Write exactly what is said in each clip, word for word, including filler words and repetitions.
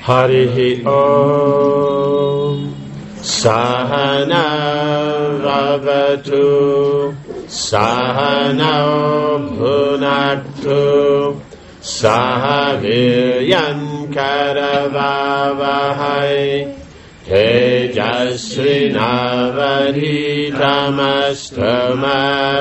Harihi Om Sahana Vavatu Sahana Bhunaktu Sahaviryan Karavavahai Tejasvinavadhitamastama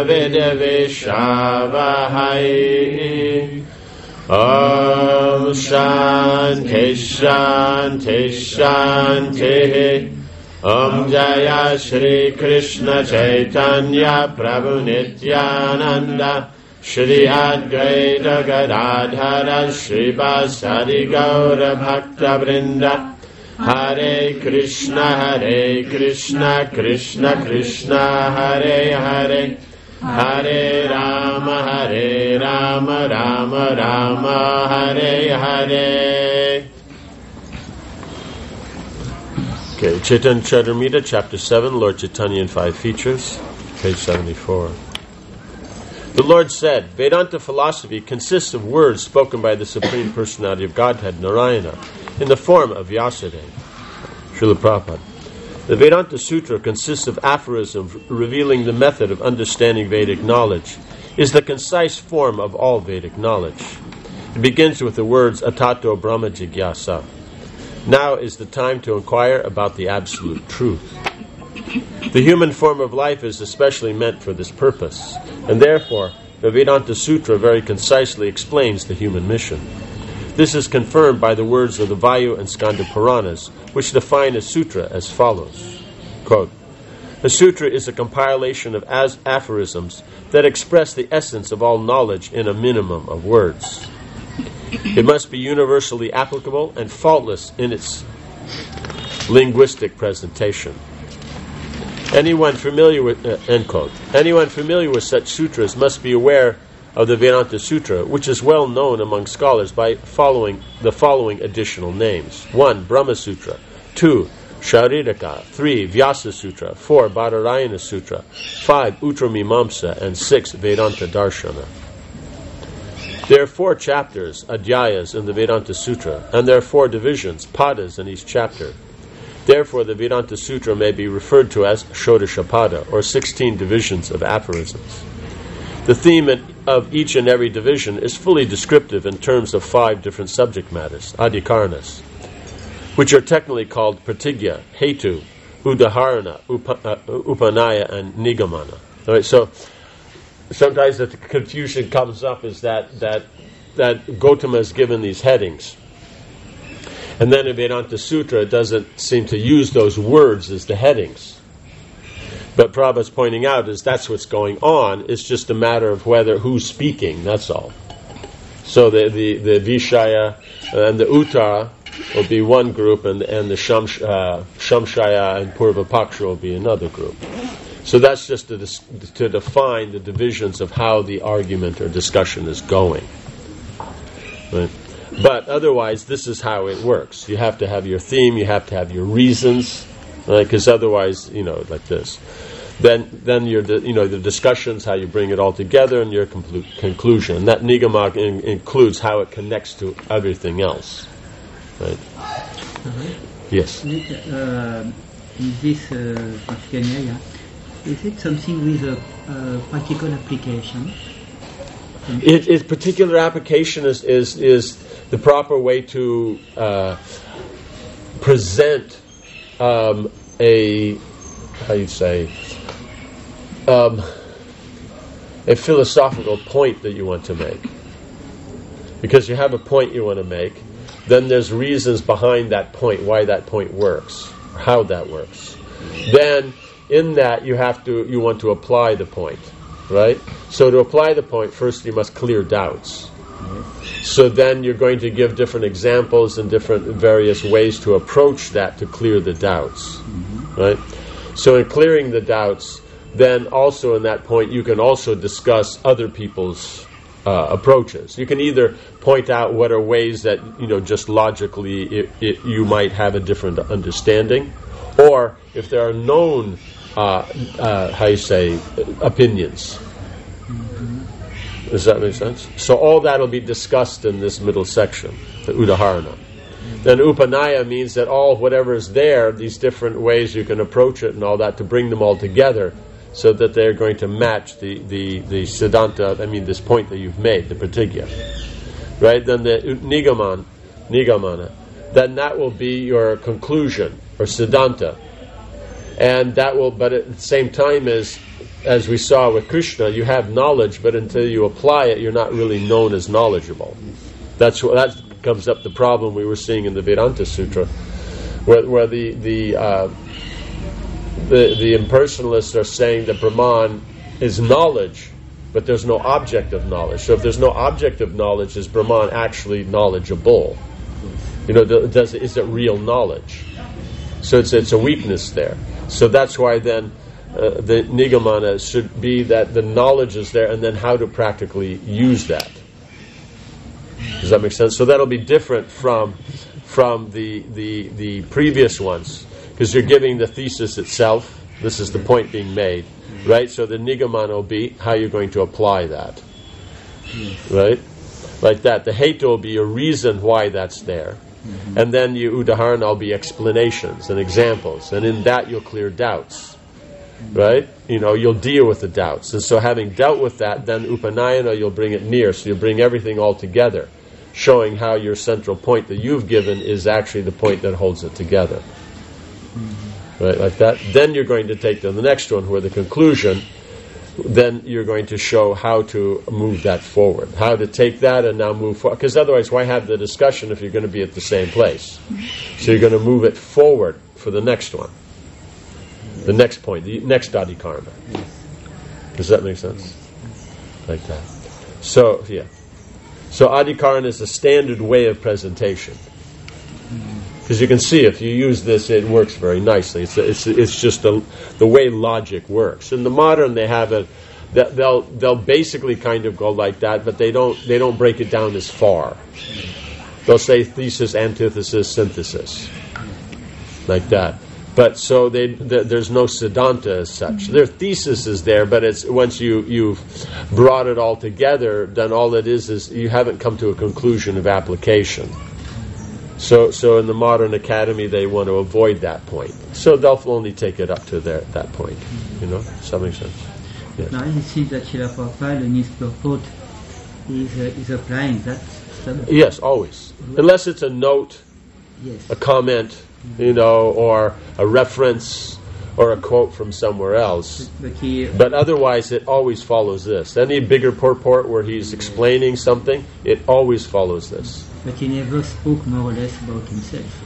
Vidavishavahai Om Shanti Shanti Shanti Om Jaya Shri Krishna Chaitanya Prabhu Nityananda Shri Advaita Gadadhara Shri Vasari Gaura Bhakta Vrinda Hare Krishna Hare Krishna Krishna Krishna Hare Hare Hare Rama Hare Rama Rama Rama Hare Hare. Okay, Chaitanya Charitamrita, Chapter seven, Lord Chaitanya and Five Features, page seventy-four. The Lord said, Vedanta philosophy consists of words spoken by the Supreme Personality of Godhead, Narayana, in the form of Vyasadeva. Srila Prabhupada. The Vedanta Sutra consists of aphorisms revealing the method of understanding Vedic knowledge, is the concise form of all Vedic knowledge. It begins with the words Atato Brahma Jigyasa. Now is the time to inquire about the absolute truth. The human form of life is especially meant for this purpose, and therefore the Vedanta Sutra very concisely explains the human mission. This is confirmed by the words of the Vayu and Skanda Puranas, which define a sutra as follows. Quote, a sutra is a compilation of as aphorisms that express the essence of all knowledge in a minimum of words. It must be universally applicable and faultless in its linguistic presentation. Anyone familiar with uh, end quote. Anyone familiar with such sutras must be aware of the Vedanta Sutra, which is well known among scholars by following the following additional names. One, Brahma Sutra. Two, Shariraka. Three, Vyasa Sutra. Four, Badarayana Sutra. Five, Uttamimamsa. And six, Vedanta Darshana. There are four chapters, adhyayas, in the Vedanta Sutra, and there are four divisions, padas, in each chapter. Therefore, the Vedanta Sutra may be referred to as Shodashapada, or sixteen divisions of aphorisms. The theme of each and every division is fully descriptive in terms of five different subject matters, adhikaranas, which are technically called pratigya, hetu, udaharana, upa, uh, upanaya, and nigamana. All right, so sometimes the confusion comes up is that that that Gautama is given these headings, and then in Vedanta Sutra it doesn't seem to use those words as the headings. But Prabhupada's pointing out is that's what's going on. It's just a matter of whether who's speaking. That's all. So the the, the Vishaya and the Uttara will be one group, and and the Shams, uh, Shamshaya and Purva Paksha will be another group. So that's just to, dis- to define the divisions of how the argument or discussion is going. Right? But otherwise, this is how it works. You have to have your theme. You have to have your reasons, right? Because otherwise, you know, like this. Then, then your, you know, the discussions, how you bring it all together, and your complu- conclusion. And that nigama in- includes how it connects to everything else, right? Uh-huh. Yes. Uh, this uh, particular, is it something with a uh, practical application? It, its particular application is is is the proper way to uh, present um, a how you say. Um, a philosophical point that you want to make. Because you have a point you want to make, then there's reasons behind that point, why that point works, or how that works. Then, in that, you have to, you want to apply the point, right? So to apply the point, first you must clear doubts. So then you're going to give different examples and different various ways to approach that to clear the doubts, right? So in clearing the doubts, then also in that point you can also discuss other people's uh, approaches. You can either point out what are ways that, you know, just logically it, it, you might have a different understanding, or if there are known, uh, uh, how you say, opinions. Does that make sense? So all that will be discussed in this middle section, the Udaharana. Then upanaya means that all whatever is there, these different ways you can approach it and all that, to bring them all together so that they're going to match the, the, the siddhanta, I mean this point that you've made, the pratigya. Right? Then the nigaman, nigamana, then that will be your conclusion, or siddhanta. And that will, but at the same time as, as we saw with Krishna, you have knowledge, but until you apply it, you're not really known as knowledgeable. That's what, that comes up the problem we were seeing in the Vedanta Sutra, where, where the the, uh, the the impersonalists are saying that Brahman is knowledge, but there's no object of knowledge. So if there's no object of knowledge, is Brahman actually knowledgeable? You know, does is it real knowledge? So it's it's a weakness there. So that's why then uh, the nigamana should be that the knowledge is there, and then how to practically use that. Does that make sense? So that'll be different from from the the, the previous ones, because you're giving the thesis itself. This is the point being made, right? So the nigamana will be how you're going to apply that, right? Like that. The hetu will be a reason why that's there. Mm-hmm. And then your udaharana will be explanations and examples, and in that you'll clear doubts, right? You know, you'll deal with the doubts, and so having dealt with that, then upanayana, you'll bring it near, so you'll bring everything all together, showing how your central point that you've given is actually the point that holds it together, mm-hmm. right? Like that. Then you're going to take to the next one, where the conclusion. Then you're going to show how to move that forward, how to take that and now move forward. Because otherwise, why have the discussion if you're going to be at the same place? So you're going to move it forward for the next one, the next point, the next adhikarma. Does that make sense? Like that. So, yeah. So adhikarana is a standard way of presentation. Because you can see if you use this, it works very nicely. It's it's it's just a, the way logic works. In the modern, they have a they'll they'll basically kind of go like that, but they don't they don't break it down as far. They'll say thesis, antithesis, synthesis, like that. But so they th- there's no siddhanta as such. Their thesis is there, but it's once you you've brought it all together, then all it is is you haven't come to a conclusion of application. So, so in the modern academy, they want to avoid that point. So they'll only take it up to their, that point. You know, does that make sense? Yes. Now it seems that Srila Prabhupada in his purport is, uh, is applying that. Sub- yes, always. Unless it's a note, yes. a comment, mm-hmm. you know, or a reference, or a quote from somewhere else. But, but, he, but otherwise, it always follows this. Any bigger purport where he's explaining something, it always follows this. But he never spoke more or less about himself.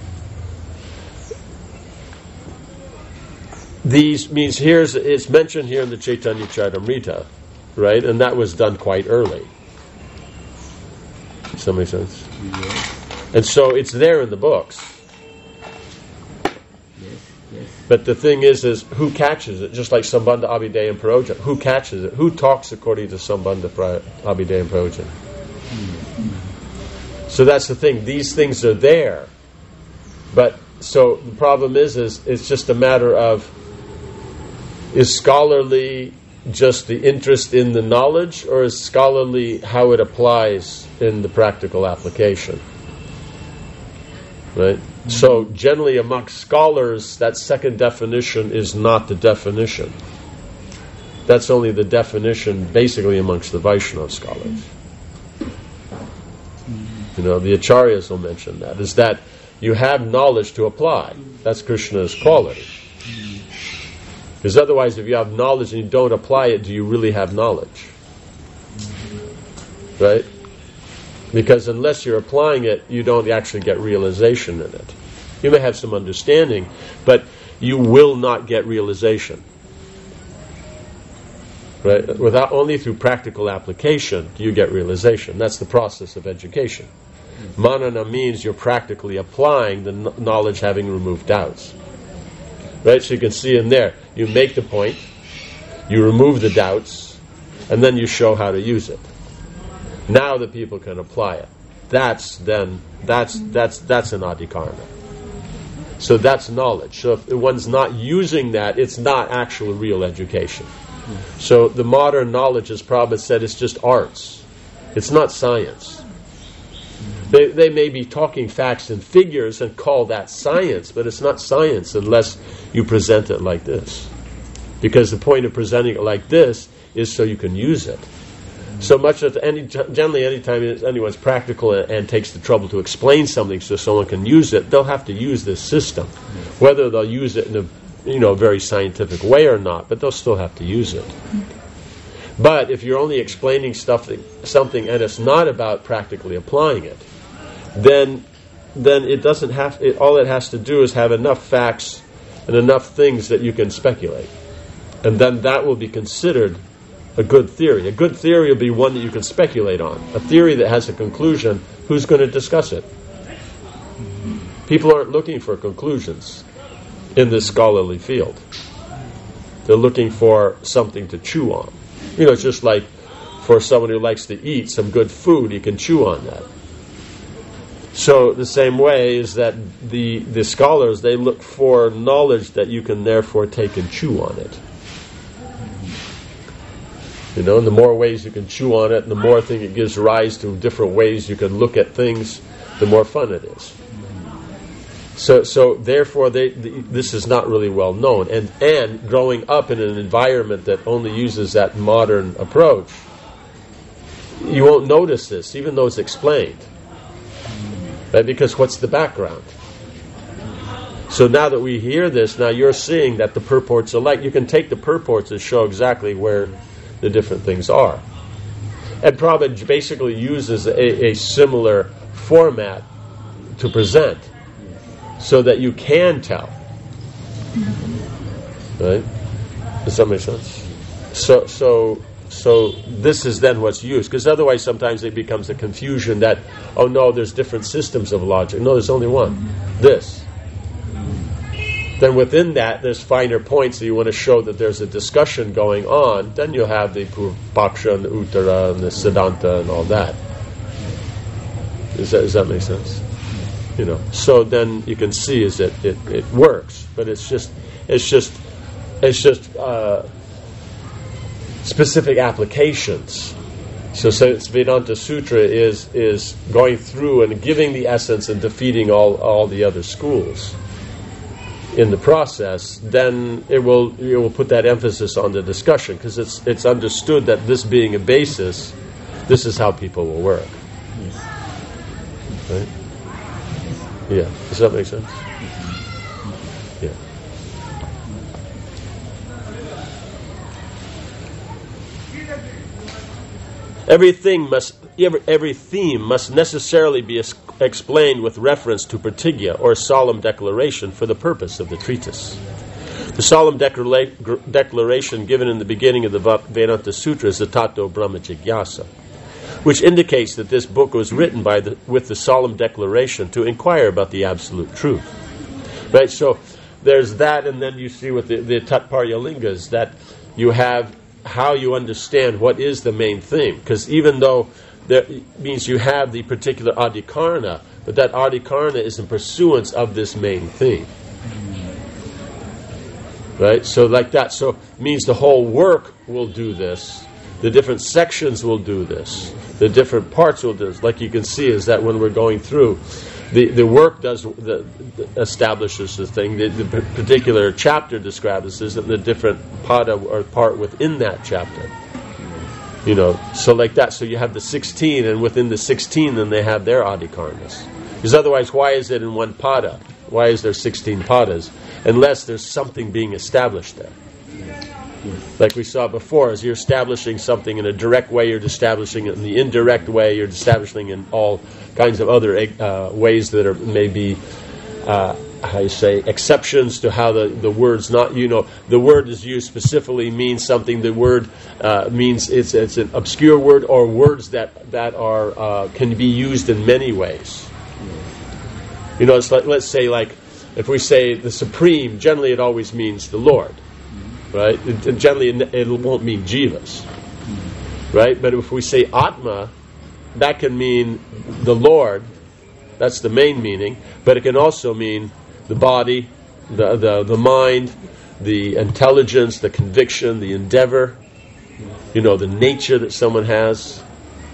These means here's it's mentioned here in the Chaitanya Charitamrita, right? And that was done quite early. Does that make sense? Yes. And so it's there in the books. Yes, yes. But the thing is, is who catches it? Just like Sambandha Abhidayam Prayojan. Who catches it? Who talks according to Sambandha Abhidayam Prayojan? Mm-hmm. So that's the thing. These things are there, but so the problem is, is it's just a matter of is scholarly just the interest in the knowledge, or is scholarly how it applies in the practical application? Right. Mm-hmm. So generally, amongst scholars, that second definition is not the definition. That's only the definition, basically, amongst the Vaishnava scholars. You know, the acharyas will mention that, is that you have knowledge to apply. That's Krishna's quality. Because otherwise, if you have knowledge and you don't apply it, do you really have knowledge? Right? Because unless you're applying it, you don't actually get realization in it. You may have some understanding, but you will not get realization. Right? Without only through practical application do you get realization. That's the process of education. Manana means you're practically applying the n- knowledge having removed doubts. Right? So you can see in there, you make the point, you remove the doubts, and then you show how to use it. Now the people can apply it. That's then, that's that's that's an adhikarana. So that's knowledge. So if one's not using that, it's not actual real education. So the modern knowledge, as Prabhupada said, is just arts. It's not science. They, they may be talking facts and figures and call that science, but it's not science unless you present it like this. Because the point of presenting it like this is so you can use it. So much that any generally anytime anyone's practical and, and takes the trouble to explain something so someone can use it, they'll have to use this system. Whether they'll use it in a you know very scientific way or not, but they'll still have to use it. But if you're only explaining stuff, something and it's not about practically applying it, then then it doesn't have it, all it has to do is have enough facts and enough things that you can speculate. And then that will be considered a good theory. A good theory will be one that you can speculate on. A theory that has a conclusion, who's going to discuss it? People aren't looking for conclusions in this scholarly field. They're looking for something to chew on. You know, it's just like for someone who likes to eat some good food, you can chew on that. So the same way is that the, the scholars, they look for knowledge that you can therefore take and chew on it. You know, and the more ways you can chew on it, and the more thing it gives rise to different ways you can look at things, the more fun it is. So, so therefore, they, the, this is not really well known. And and growing up in an environment that only uses that modern approach, you won't notice this, even though it's explained. Right? Because what's the background? So now that we hear this, now you're seeing that the purports are like, you can take the purports and show exactly where the different things are. And Prabhupada basically uses a, a similar format to present so that you can tell. Right? Does that make sense? So so so this is then what's used, because otherwise sometimes it becomes a confusion that, oh no, there's different systems of logic. No, there's only one. This. Then within that, there's finer points that you want to show that there's a discussion going on. Then you'll have the Purvapaksha and the Uttara and the Siddhanta and all that. Does that, does that make sense? You know. So then you can see is that it, it works, but it's just it's just it's just uh, specific applications. So, so Vedanta Sutra is is going through and giving the essence and defeating all all the other schools. In the process, then it will it will put that emphasis on the discussion, because it's it's understood that this being a basis, this is how people will work. Right? Yeah. Does that make sense? Yeah. Everything must every, every theme must necessarily be es- explained with reference to pratigya, or solemn declaration, for the purpose of the treatise. The solemn declara- gr- declaration given in the beginning of the Vedanta Sutra is the Tato Brahma Jigyasa, which indicates that this book was written by the, with the solemn declaration to inquire about the absolute truth. Right. So there's that, and then you see with the, the Tatparya Lingas that you have how you understand what is the main theme, because even though that means you have the particular adhikarana, but that adhikarana is in pursuance of this main theme. Right? So like that, so it means the whole work will do this, the different sections will do this, the different parts will do this. Like you can see is that when we're going through, the, the work does the, the establishes the thing, the, the particular chapter describes this, and the different pada or part within that chapter. You know, so like that. So you have the sixteen, and within the sixteen, then they have their adhikaranas. Because otherwise, why is it in one pada? Why is there sixteen padas? Unless there's something being established there. Like we saw before, as you're establishing something in a direct way, you're establishing it in the indirect way, you're establishing in all kinds of other uh, ways that are maybe, uh, how you say, exceptions to how the, the word's not, you know, the word is used specifically means something, the word uh, means it's it's an obscure word, or words that, that are uh, can be used in many ways. You know, it's like, let's say, like, if we say the Supreme, generally it always means the Lord. Right? It, generally, it won't mean jivas, right? But if we say Atma, that can mean the Lord. That's the main meaning. But it can also mean the body, the the, the mind, the intelligence, the conviction, the endeavor. You know, the nature that someone has.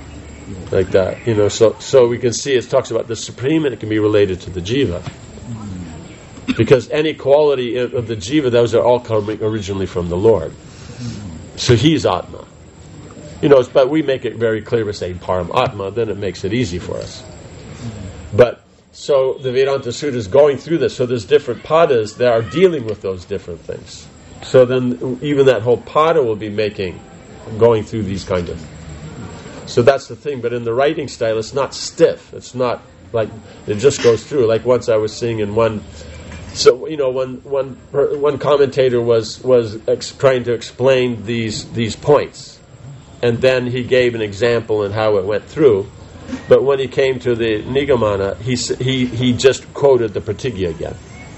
like that. You know, so so we can see it talks about the supreme, and it can be related to the jiva, because any quality of, of the jiva, those are all coming originally from the Lord. So he's Atma. You know, but we make it very clear by saying Param Atma, then it makes it easy for us. But so the Vedanta Sutra is going through this. So there's different padas that are dealing with those different things. So then even that whole pada will be making, going through these kind of. So that's the thing. But in the writing style, it's not stiff. It's not like it just goes through. Like once I was seeing in one. So you know, one one one commentator was was ex- trying to explain these these points, and then he gave an example and how it went through. But when he came to the Nigamana, he he he just quoted the Pratigya again,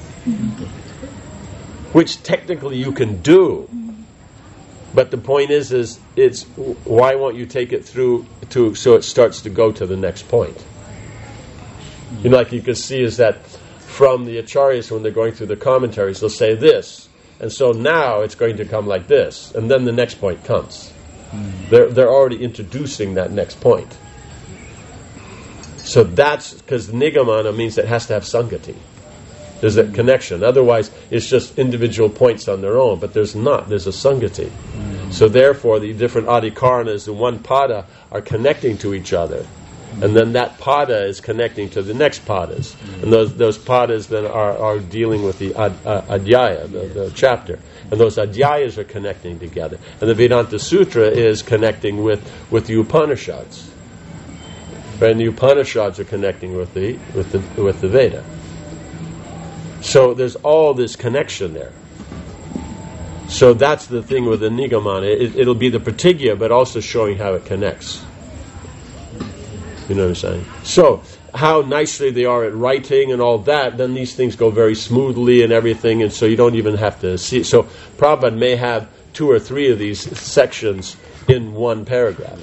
which technically you can do. But the point is, is it's why won't you take it through to so it starts to go to the next point? You know, like you can see is that from the Acharyas when they're going through the commentaries, they'll say this, and so now it's going to come like this, and then the next point comes. They're they're already introducing that next point. So that's because Nigamana means it has to have Sangati. There's a connection. Otherwise, it's just individual points on their own. But there's not. There's a Sangati. Mm-hmm. So therefore, the different Adhikaranas in one pada are connecting to each other. Mm-hmm. And then that pada is connecting to the next padas. Mm-hmm. And those those padas then are, are dealing with the ad, uh, Adhyaya, the, the chapter. And those Adhyayas are connecting together. And the Vedanta Sutra is connecting with, with the Upanishads. And the Upanishads are connecting with the with the with the Veda. So there's all this connection there. So that's the thing with the Nigamana. It, it'll be the Pratigya, but also showing how it connects. You know what I'm saying? So how nicely they are at writing and all that, then these things go very smoothly and everything, and so you don't even have to see it. So Prabhupada may have two or three of these sections in one paragraph.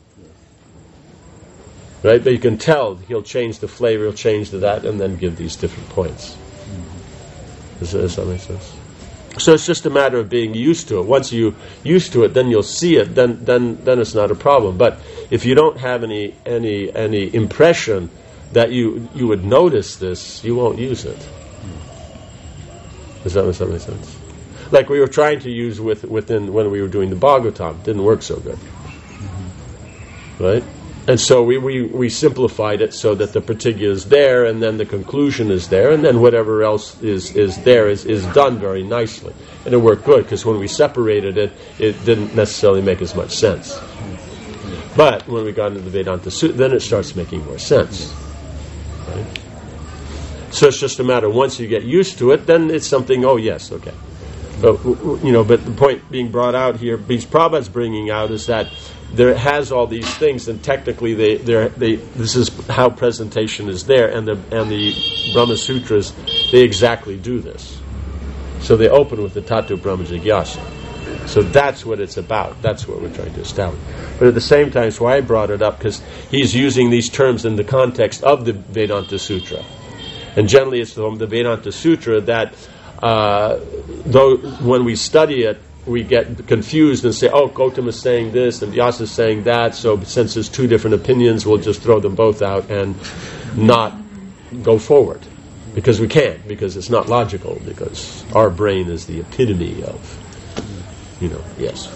Right? But you can tell he'll change the flavor, he'll change the that, and then give these different points. Does, does that make sense? So it's just a matter of being used to it. Once you're used to it, then you'll see it, then then then it's not a problem. But if you don't have any any any impression that you you would notice this, you won't use it. Does that, does that make sense? Like we were trying to use with within when we were doing the Bhagavatam, didn't work so good. Right? And so we, we, we simplified it so that the Pratigya is there, and then the conclusion is there, and then whatever else is, is there is, is done very nicely. And it worked good, because when we separated it, it didn't necessarily make as much sense. But when we got into the Vedanta Sutra, then it starts making more sense. Right? So it's just a matter, once you get used to it, then it's something, oh yes, okay. But, you know, but the point being brought out here, because Prabhupada's bringing out, is that there has all these things, and technically, they, they, this is how presentation is there, and the and the Brahma Sutras, they exactly do this. So they open with the Tatu Brahma Jigyasa. So that's what it's about. That's what we're trying to establish. But at the same time, that's why I brought it up, because he's using these terms in the context of the Vedanta Sutra, and generally, it's the, the Vedanta Sutra that, uh, though when we study it, we get confused and say, oh, Gautama is saying this and Vyasa is saying that, so since there's two different opinions, we'll just throw them both out and not go forward. Because we can't, because it's not logical, because our brain is the epitome of, you know, yes.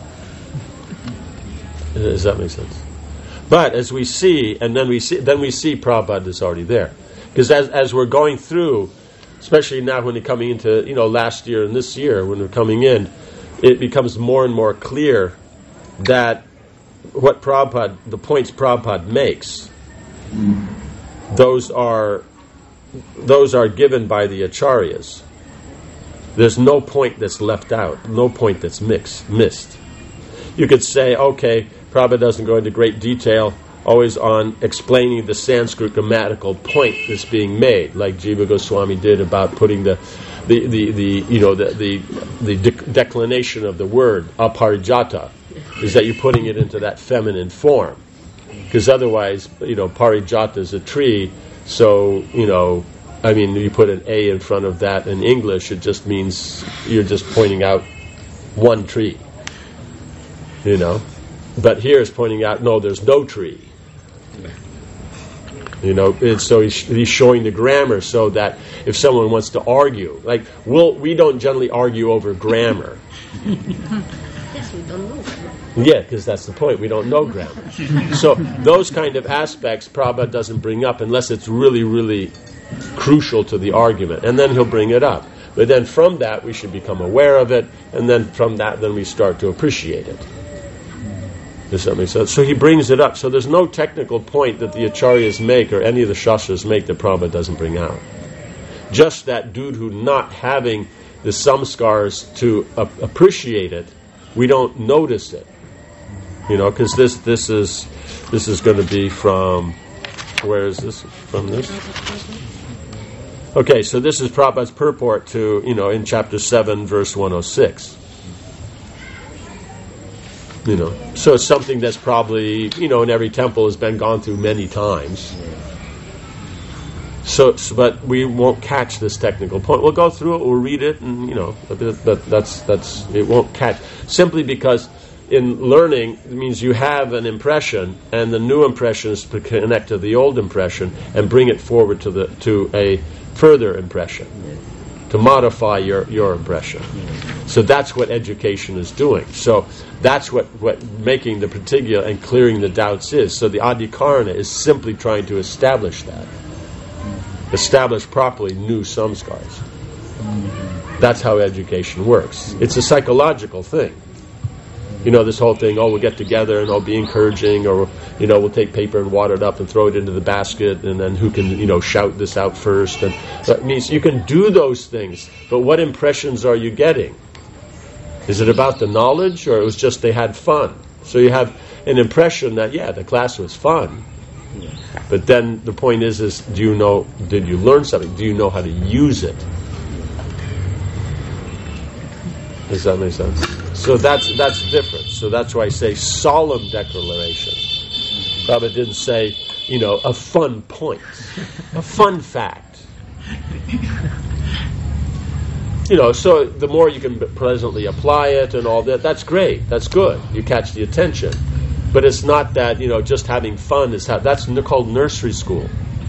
Does that make sense? But as we see, and then we see, then we see Prabhupada is already there. Because as, as we're going through, especially now when we're coming into, you know, last year and this year, when we're coming in, it becomes more and more clear that what Prabhupada, the points Prabhupada makes, those are those are given by the Acharyas. There's no point that's left out, no point that's mixed, missed. You could say, okay, Prabhupada doesn't go into great detail always on explaining the Sanskrit grammatical point that's being made, like Jiva Goswami did about putting the the, the, the you know the the, the de- declination of the word aparijata, is that you're putting it into that feminine form, because otherwise, you know, parijata is a tree, so you know, I mean, you put an A in front of that in English, it just means you're just pointing out one tree, you know. But here is pointing out, no, there's no tree. You know, and so he's, he's showing the grammar so that if someone wants to argue, like we'll, we don't generally argue over grammar. Yes, we don't know. Yeah, because that's the point. We don't know grammar. So those kind of aspects Prabhupada doesn't bring up unless it's really, really crucial to the argument. And then he'll bring it up. But then from that, we should become aware of it. And then from that, then we start to appreciate it. Does that make sense? So he brings it up. So there's no technical point that the Acharyas make or any of the Shastras make that Prabhupada doesn't bring out. Just that due to not having the samskars to uh, appreciate it, we don't notice it. You know, because this this is this is going to be from, where is this from? This. Okay, so this is Prabhupada's purport to, you know, in chapter seven, verse one oh six. You know, so it's something that's probably, you know, in every temple has been gone through many times. So, so, but we won't catch this technical point. We'll go through it, we'll read it, and you know, but that, that's that's it won't catch simply because in learning it means you have an impression, and the new impression is to connect to the old impression and bring it forward to the to a further impression, to modify your your impression. So that's what education is doing. So that's what, what making the pratigya and clearing the doubts is. So the adhikarana is simply trying to establish that. Establish properly new samskars. That's how education works. It's a psychological thing. You know, this whole thing, oh, we'll get together and I'll be encouraging, or, you know, we'll take paper and water it up and throw it into the basket, and then who can, you know, shout this out first. And that means you can do those things, but what impressions are you getting? Is it about the knowledge, or it was just they had fun? So you have an impression that, yeah, the class was fun. But then the point is, is do you know, did you learn something? Do you know how to use it? Does that make sense? So that's that's different. So that's why I say solemn declaration. Prabhupada didn't say, you know, a fun point, a fun fact. You know, so the more you can pleasantly apply it and all that, that's great. That's good. You catch the attention. But it's not that, you know, just having fun is how, that's called nursery school.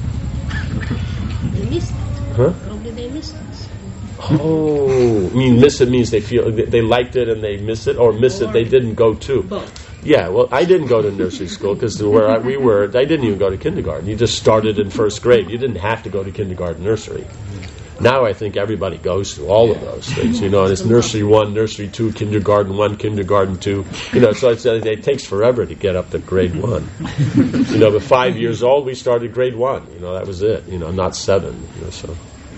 They missed it. Huh? Probably they missed it. Oh, I mean, miss it means they feel they liked it and they miss it, or miss it they didn't go to. Yeah, well, I didn't go to nursery school because where I, we were, I didn't even go to kindergarten. You just started in first grade. You didn't have to go to kindergarten, nursery. Now I think everybody goes through all of those things, you know, and it's nursery one, nursery two, kindergarten one, kindergarten two, you know, so it's, it takes forever to get up to grade one. You know, but five years old, we started grade one, you know, that was it, you know, not seven, you know, so.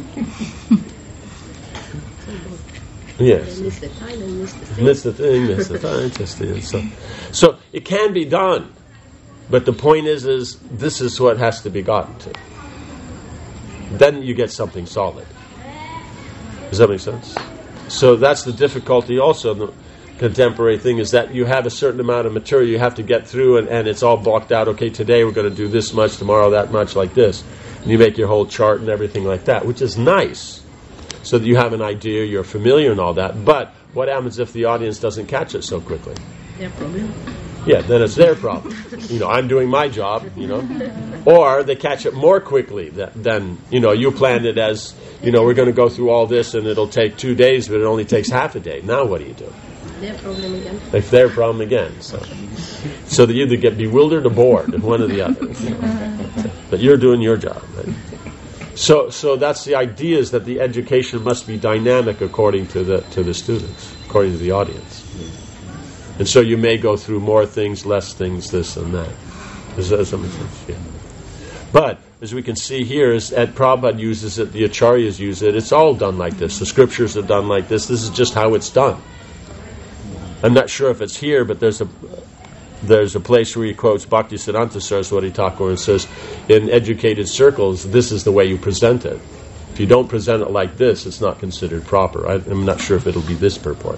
Yes. Miss the time and miss the thing. Miss the thing, miss the time, just the, so. So it can be done, but the point is, is this is what has to be gotten to. Then you get something solid. Does that make sense? So that's the difficulty also in the contemporary thing, is that you have a certain amount of material you have to get through, and, and it's all blocked out. Okay, today we're going to do this much, tomorrow that much, like this. And you make your whole chart and everything like that, which is nice, so that you have an idea, you're familiar and all that. But what happens if the audience doesn't catch it so quickly? Their problem. Yeah, then it's their problem. You know, I'm doing my job, you know. Or they catch it more quickly than, you know, you planned it as, you know, we're going to go through all this and it'll take two days, but it only takes half a day. Now what do you do? Their problem again. It's their problem again. So so they either get bewildered or bored, one or the other. You know. But you're doing your job, right? So so that's the idea, is that the education must be dynamic according to the to the students, according to the audience. And so you may go through more things, less things, this and that. Does that make sense? Yeah. But, as we can see here, is that Prabhupada uses it, the Acharyas use it, it's all done like this. The scriptures are done like this. This is just how it's done. I'm not sure if it's here, but there's a there's a place where he quotes Bhaktisiddhanta Saraswati Thakur and says, in educated circles, this is the way you present it. If you don't present it like this, it's not considered proper. I, I'm not sure if it'll be this purport.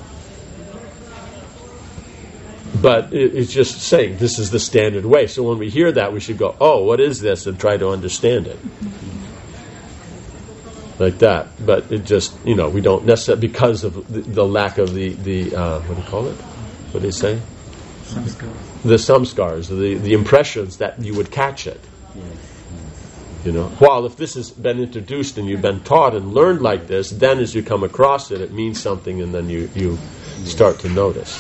But it's just saying this is the standard way. So when we hear that, we should go, oh, what is this? And try to understand it. Like that. But it just, you know, we don't necessarily, because of the, the lack of the, the uh, what do you call it? What do they say? Samskar. The samskars, the, the impressions that you would catch it. Yes. You know, while if this has been introduced and you've been taught and learned like this, then as you come across it, it means something, and then you, you start to notice.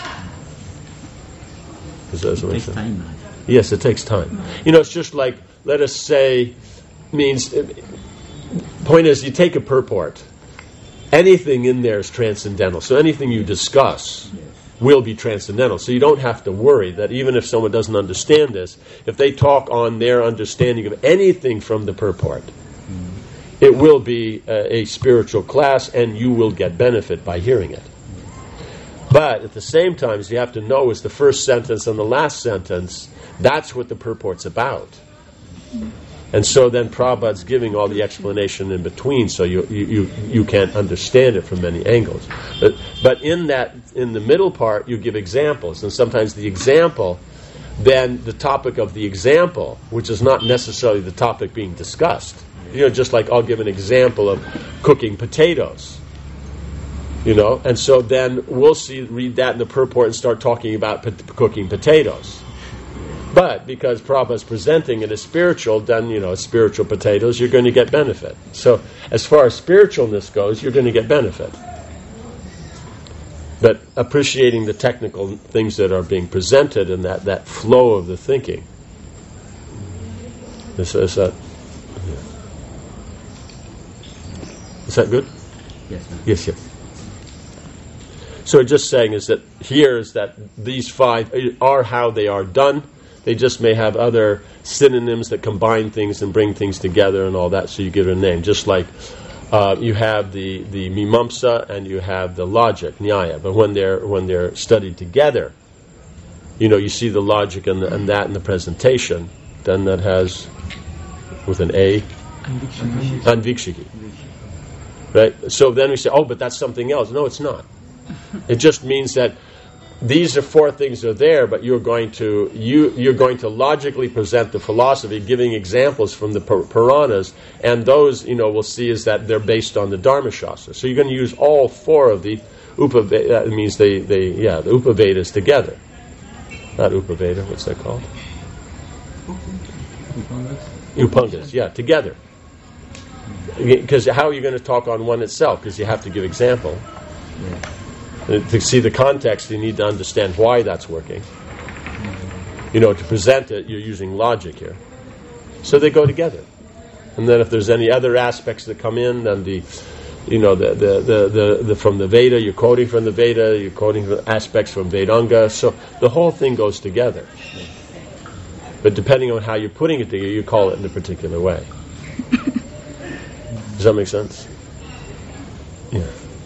Does that It make takes sense? time. Right? Yes, it takes time. You know, it's just like, let us say, means, point is, you take a purport. Anything in there is transcendental. So anything you discuss will be transcendental. So you don't have to worry that even if someone doesn't understand this, if they talk on their understanding of anything from the purport, mm. it will be a, a spiritual class, and you will get benefit by hearing it. But at the same time, you have to know is the first sentence and the last sentence, that's what the purport's about. Mm. And so then Prabhupada's giving all the explanation in between, so you you, you, you can't understand it from many angles. But but in that in the middle part, you give examples, and sometimes the example, then the topic of the example, which is not necessarily the topic being discussed. You know, just like I'll give an example of cooking potatoes. You know, and so then we'll see read that in the purport and start talking about p- cooking potatoes. But because Prabhupada is presenting it as spiritual, then, you know, spiritual potatoes, you're going to get benefit. So as far as spiritualness goes, you're going to get benefit. But appreciating the technical things that are being presented and that, that flow of the thinking. Is, is that is that good? Yes, ma'am. Yes, yes. So just saying is that here is that these five are how they are done. They just may have other synonyms that combine things and bring things together and all that, so you give it a name. Just like uh, you have the, the mimamsa and you have the logic, nyaya. But when they're when they're studied together, you know, you see the logic and, the, and that in the presentation. Then that has, with an A, anvikshiki. Right? So then we say, oh, but that's something else. No, it's not. It just means that these are four things that are there, but you're going to you you're going to logically present the philosophy, giving examples from the Pur- Puranas, and those, you know, we'll see is that they're based on the Dharma Shastra. So you're going to use all four of the Upaveda. That means they they yeah the Upavedas together. Not Upaveda. What's that called? Upangas. Upangas. Yeah, together. Because how are you going to talk on one itself? Because you have to give example. Yeah. To see the context, you need to understand why that's working. You know, to present it, you're using logic here. So they go together. And then if there's any other aspects that come in, then the, you know, the the, the, the, the from the Veda, you're quoting from the Veda, you're quoting aspects from Vedanga. So the whole thing goes together. But depending on how you're putting it together, you call it in a particular way. Does that make sense? Yeah.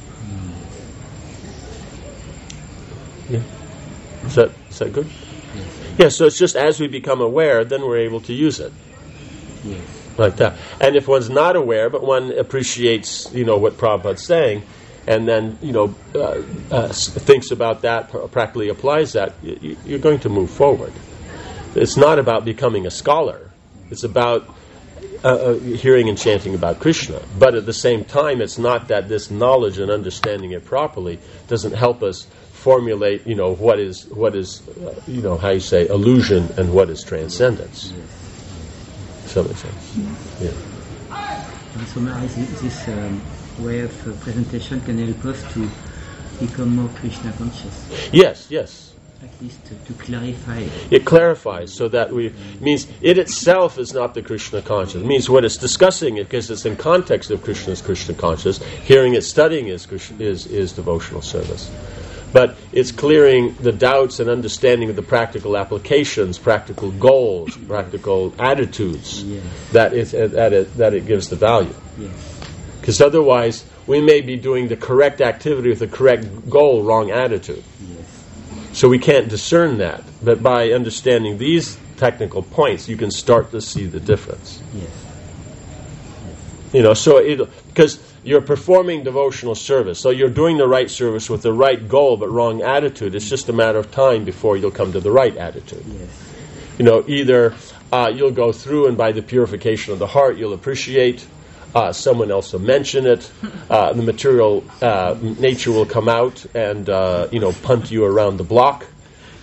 Yeah. Is that is that good? Yes. Yeah, so it's just as we become aware, then we're able to use it. Yes. Like that. And if one's not aware, but one appreciates, you know, what Prabhupada's saying, and then, you know, uh, uh, thinks about that, pr- practically applies that, y- you're going to move forward. It's not about becoming a scholar. It's about uh, uh, hearing and chanting about Krishna. But at the same time, it's not that this knowledge and understanding it properly doesn't help us formulate, you know, what is, what is uh, you know, how you say, illusion and what is transcendence. Does that make sense? Yeah. To summarize, this um, way of uh, presentation can help us to become more Krishna conscious. Yes, yes. At least to, to clarify. It clarifies so that we means it itself is not the Krishna conscious. It means what it's discussing it because it's in context of Krishna's Krishna conscious. Hearing it, studying is is is devotional service. But it's clearing the doubts and understanding of the practical applications, practical goals, practical attitudes Yes. that it that it that it gives the value. Yes. Because otherwise, we may be doing the correct activity with the correct goal, wrong attitude. Yes. So we can't discern that. But by understanding these technical points, you can start to see the difference. Yes. You know, so it because you're performing devotional service, so you're doing the right service with the right goal but wrong attitude. It's just a matter of time before you'll come to the right attitude. Yes. You know, either uh, you'll go through and by the purification of the heart you'll appreciate, uh, someone else will mention it, uh, the material uh, nature will come out and, uh, you know, punt you around the block.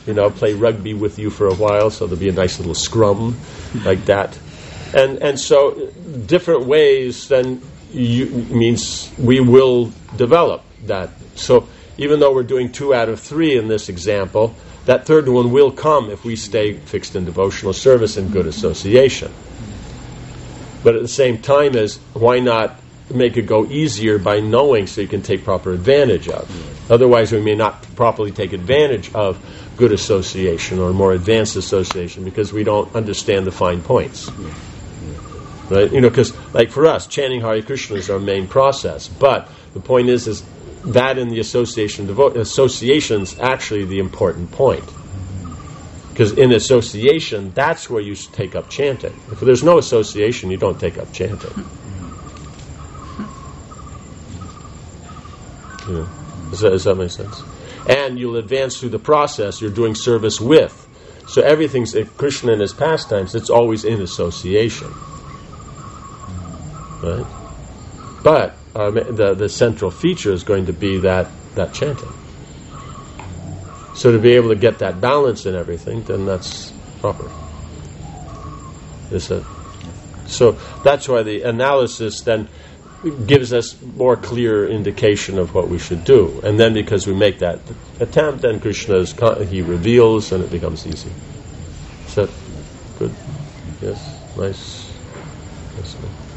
you know, play rugby with you for a while, so there'll be a nice little scrum like that. And and so different ways then you, means we will develop that. So even though we're doing two out of three in this example, that third one will come if we stay fixed in devotional service and good association. But at the same time, is why not make it go easier by knowing so you can take proper advantage of. Otherwise, we may not properly take advantage of good association or more advanced association because we don't understand the fine points. Right? You know, because like for us, chanting Hare Krishna is our main process. But the point is, is that in the association devo- association's actually the important point. Because in association, that's where you take up chanting. If there's no association, you don't take up chanting. Yeah. Does that, does that make sense? And you'll advance through the process. You're doing service with. So everything's Krishna in his pastimes. It's always in association, right? But um, the the central feature is going to be that that chanting. So to be able to get that balance in everything, then that's proper. Is it? So that's why the analysis then gives us more clear indication of what we should do. And then because we make that attempt, then Krishna is, he reveals and it becomes easy. Is that good? Yes? Nice. That's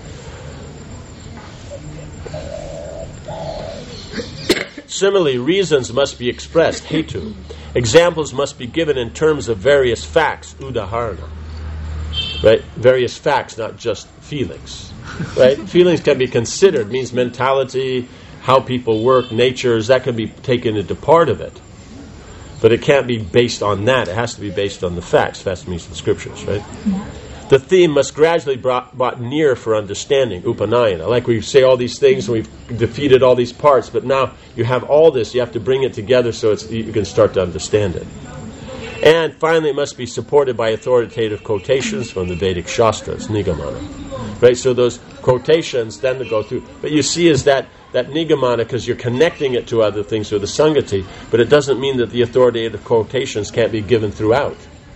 good. Similarly, reasons must be expressed, hetu. Examples must be given in terms of various facts, udaharana. Right? Various facts, not just feelings. Right? Feelings can be considered, means mentality, how people work, natures, that can be taken into part of it. But it can't be based on that. It has to be based on the facts. Facts means the scriptures, right? Yeah. The theme must gradually be brought, brought near for understanding, upanayana. Like we say all these things, and we've defeated all these parts, but now you have all this, you have to bring it together so it's, you can start to understand it. And finally, it must be supported by authoritative quotations from the Vedic Shastras, Nigamana. Right, so those quotations then to go through. But you see is that, that Nigamana, because you're connecting it to other things with the Sangati, but it doesn't mean that the authoritative quotations can't be given throughout.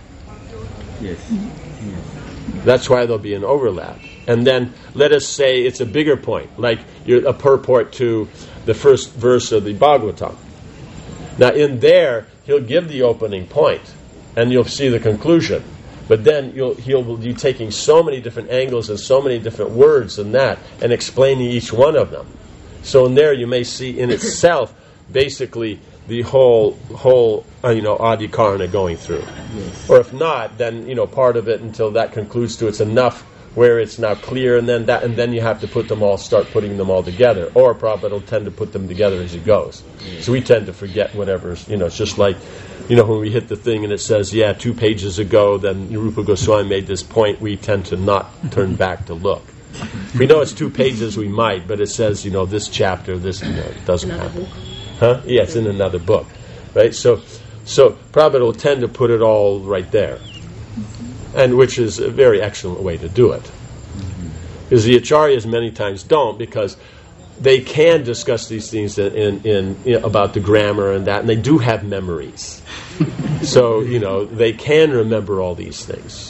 Yes. yes. That's why there'll be an overlap. And then let us say it's a bigger point, like you're a purport to the first verse of the Bhagavatam. Now in there, he'll give the opening point, and you'll see the conclusion. But then you'll, he'll be taking so many different angles and so many different words and that, and explaining each one of them. So in there you may see in itself, basically, the whole, whole uh, you know, Adhikarana going through. Yes. Or if not, then, you know, part of it until that concludes to it's enough where it's now clear, and then that, and then you have to put them all, start putting them all together. Or Prabhupada will tend to put them together as he goes. Yes. So we tend to forget whatever's, you know, it's just like, you know, when we hit the thing and it says, yeah, two pages ago, then Rupa Goswami made this point, we tend to not turn back to look. If we know it's two pages, we might, but it says, you know, this chapter, this, you know, it doesn't another happen. Book. Huh? Yeah, it's in another book. Right? So, so Prabhupada will tend to put it all right there. And which is a very excellent way to do it. Because the Acharyas many times don't, because they can discuss these things in, in, in you know, about the grammar and that, and they do have memories. So, you know, they can remember all these things.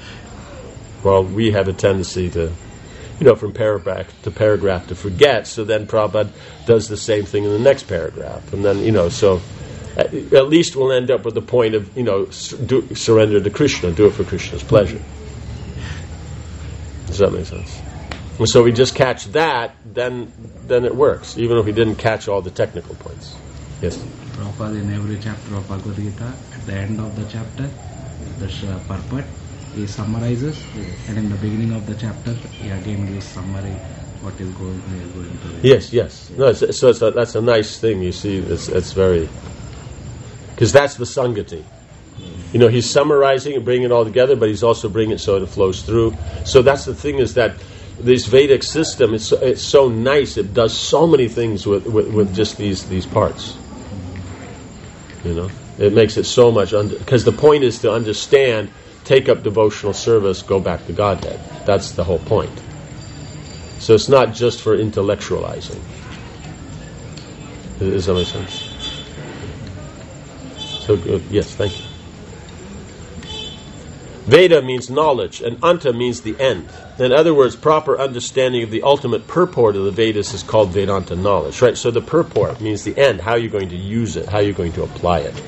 Well, we have a tendency to, you know, from paragraph to paragraph to forget, so then Prabhupada does the same thing in the next paragraph. And then, you know, so at, at least we'll end up with the point of, you know, do, surrender to Krishna, do it for Krishna's pleasure. Does that make sense? And so we just catch that, then then it works, even if we didn't catch all the technical points. Yes? Prabhupada, in every chapter of Bhagavad Gita, at the end of the chapter, the uh, purport, he summarizes, yes. And in the beginning of the chapter, he again gives summary, what is going, we are going to read. Yes, yes. No, it's, so it's a, that's a nice thing, you see, it's, it's very... Because that's the Sangati. You know, he's summarizing and bringing it all together, but he's also bringing it so it flows through. So that's the thing, is that this Vedic system is so, it's so nice. It does so many things with, with, with just these, these parts. You know, it makes it so much because under, the point is to understand, take up devotional service, go back to Godhead. That's the whole point. So it's not just for intellectualizing. Does that make sense? So good. Yes, thank you. Veda means knowledge, and anta means the end. In other words, proper understanding of the ultimate purport of the Vedas is called Vedanta knowledge, right? So the purport means the end, how you're going to use it, how you're going to apply it.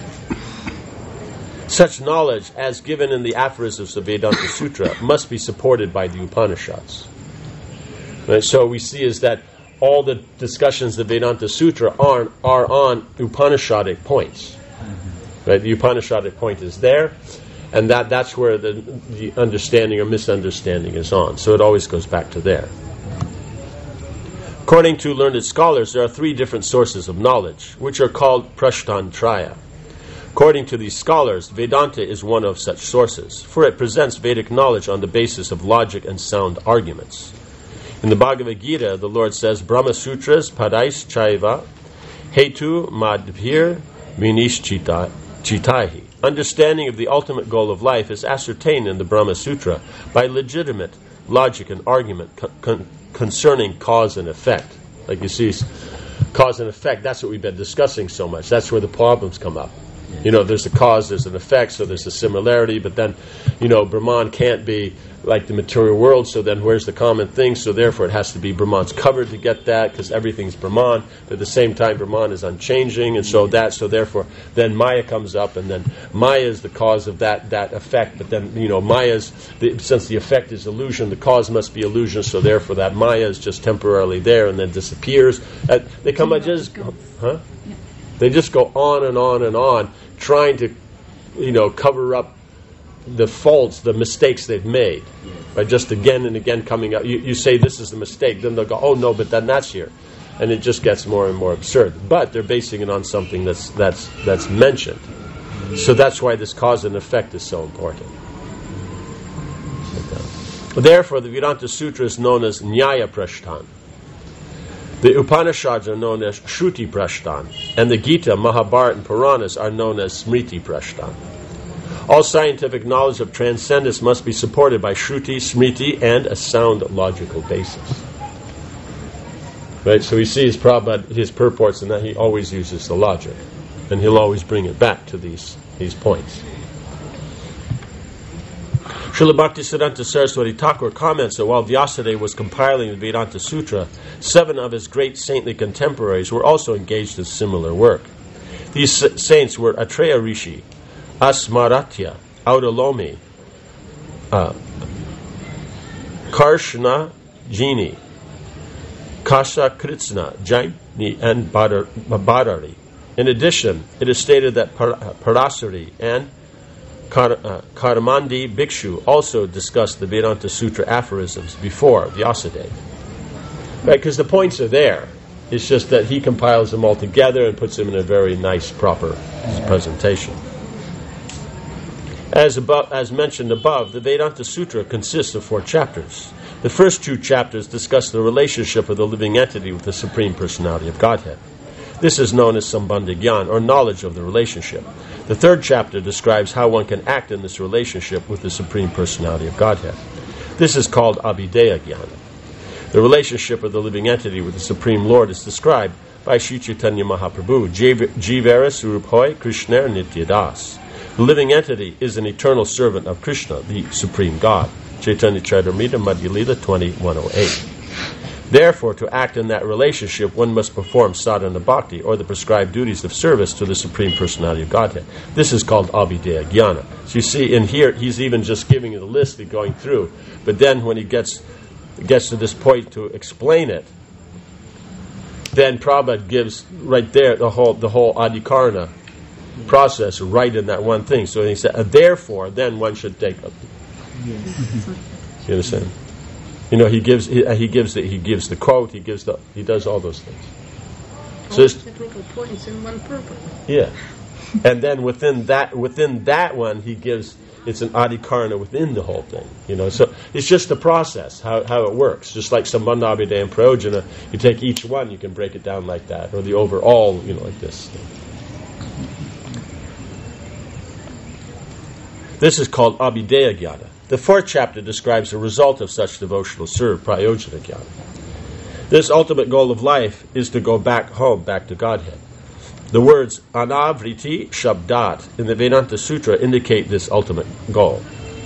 Such knowledge, as given in the aphorisms of Vedanta Sutra, must be supported by the Upanishads. Right? So we see is that all the discussions of Vedanta Sutra are, are on Upanishadic points. Right? The Upanishadic point is there, and that, that's where the, the understanding or misunderstanding is on. So it always goes back to there. According to learned scholars, there are three different sources of knowledge, which are called Prashtantraya. According to these scholars, Vedanta is one of such sources, for it presents Vedic knowledge on the basis of logic and sound arguments. In the Bhagavad Gita, the Lord says, Brahma Sutras Padais Chaiva Hetu Madhvir Vinishchita Chitaihi. Understanding of the ultimate goal of life is ascertained in the Brahma Sutra by legitimate logic and argument con- con- concerning cause and effect. Like you see, cause and effect, that's what we've been discussing so much. That's where the problems come up. You know, there's a cause, there's an effect, so there's a similarity, but then, you know, Brahman can't be like the material world, so then where's the common thing? So therefore it has to be Brahman's covered to get that, because everything's Brahman, but at the same time Brahman is unchanging, and so that, so therefore then Maya comes up, and then Maya is the cause of that that effect, but then, you know, Maya's, the, since the effect is illusion, the cause must be illusion, so therefore that Maya is just temporarily there and then disappears. Uh, they come up just, huh? They just go on and on and on, trying to, you know, cover up the faults, the mistakes they've made, by just again and again coming up. You, you say this is the mistake, then they'll go, oh no, but then that's here, and it just gets more and more absurd. But they're basing it on something that's that's that's mentioned, so that's why this cause and effect is so important. Therefore, the Vedanta Sutra is known as Nyaya Prashtan. The Upanishads are known as Shruti Prashtan, and the Gita, Mahabharata, and Puranas are known as Smriti Prashtan. All scientific knowledge of transcendence must be supported by Shruti, Smriti, and a sound logical basis. Right? So we see his Prabhupada, his purports, and that he always uses the logic, and he'll always bring it back to these, these points. Srila Bhaktisiddhanta Saraswati Thakur comments that while Vyasadeva was compiling the Vedanta Sutra, seven of his great saintly contemporaries were also engaged in similar work. These s- saints were Atreya Rishi, Asmaratya, Audalomi, uh, Karshna Jini, Kasha Kritsna, Jaini, and Bharari. In addition, it is stated that Par- Parasari and Kar, uh, Karamandi Bhikshu also discussed the Vedanta Sutra aphorisms before Vyasadeva. Right, because the points are there. It's just that he compiles them all together and puts them in a very nice, proper presentation. As above, as mentioned above, the Vedanta Sutra consists of four chapters. The first two chapters discuss the relationship of the living entity with the Supreme Personality of Godhead. This is known as Sambandha Gyan, or knowledge of the relationship. The third chapter describes how one can act in this relationship with the Supreme Personality of Godhead. This is called Abhideya Jnana. The relationship of the living entity with the Supreme Lord is described by Sri Chaitanya Mahaprabhu, Jivara Suruphoy Krishna Nityadas. The living entity is an eternal servant of Krishna, the Supreme God. Chaitanya Charitamrita Madhya Lila twenty-one oh eight. Therefore, to act in that relationship, one must perform sadhana bhakti, or the prescribed duties of service to the Supreme Personality of Godhead. This is called Abhideya Jnana. So you see, in here, he's even just giving you the list of going through. But then when he gets gets to this point to explain it, then Prabhupada gives right there the whole the whole Adhikarana process right in that one thing. So he said, therefore, then one should take up. You understand? You know, he gives he, he gives the he gives the quote. He gives the he does all those things. So all technical points in one purpose. Yeah, and then within that within that one, he gives it's an adhikarana within the whole thing. You know, so it's just the process how how it works. Just like Sambandha, Abhideya, and Prayojana, you take each one, you can break it down like that, or the overall, you know, like this. This is called Abhideya Jnana. The fourth chapter describes the result of such devotional service, Prayojana Jnana. This ultimate goal of life is to go back home, back to Godhead. The words Anavriti Shabdat in the Vedanta Sutra indicate this ultimate goal.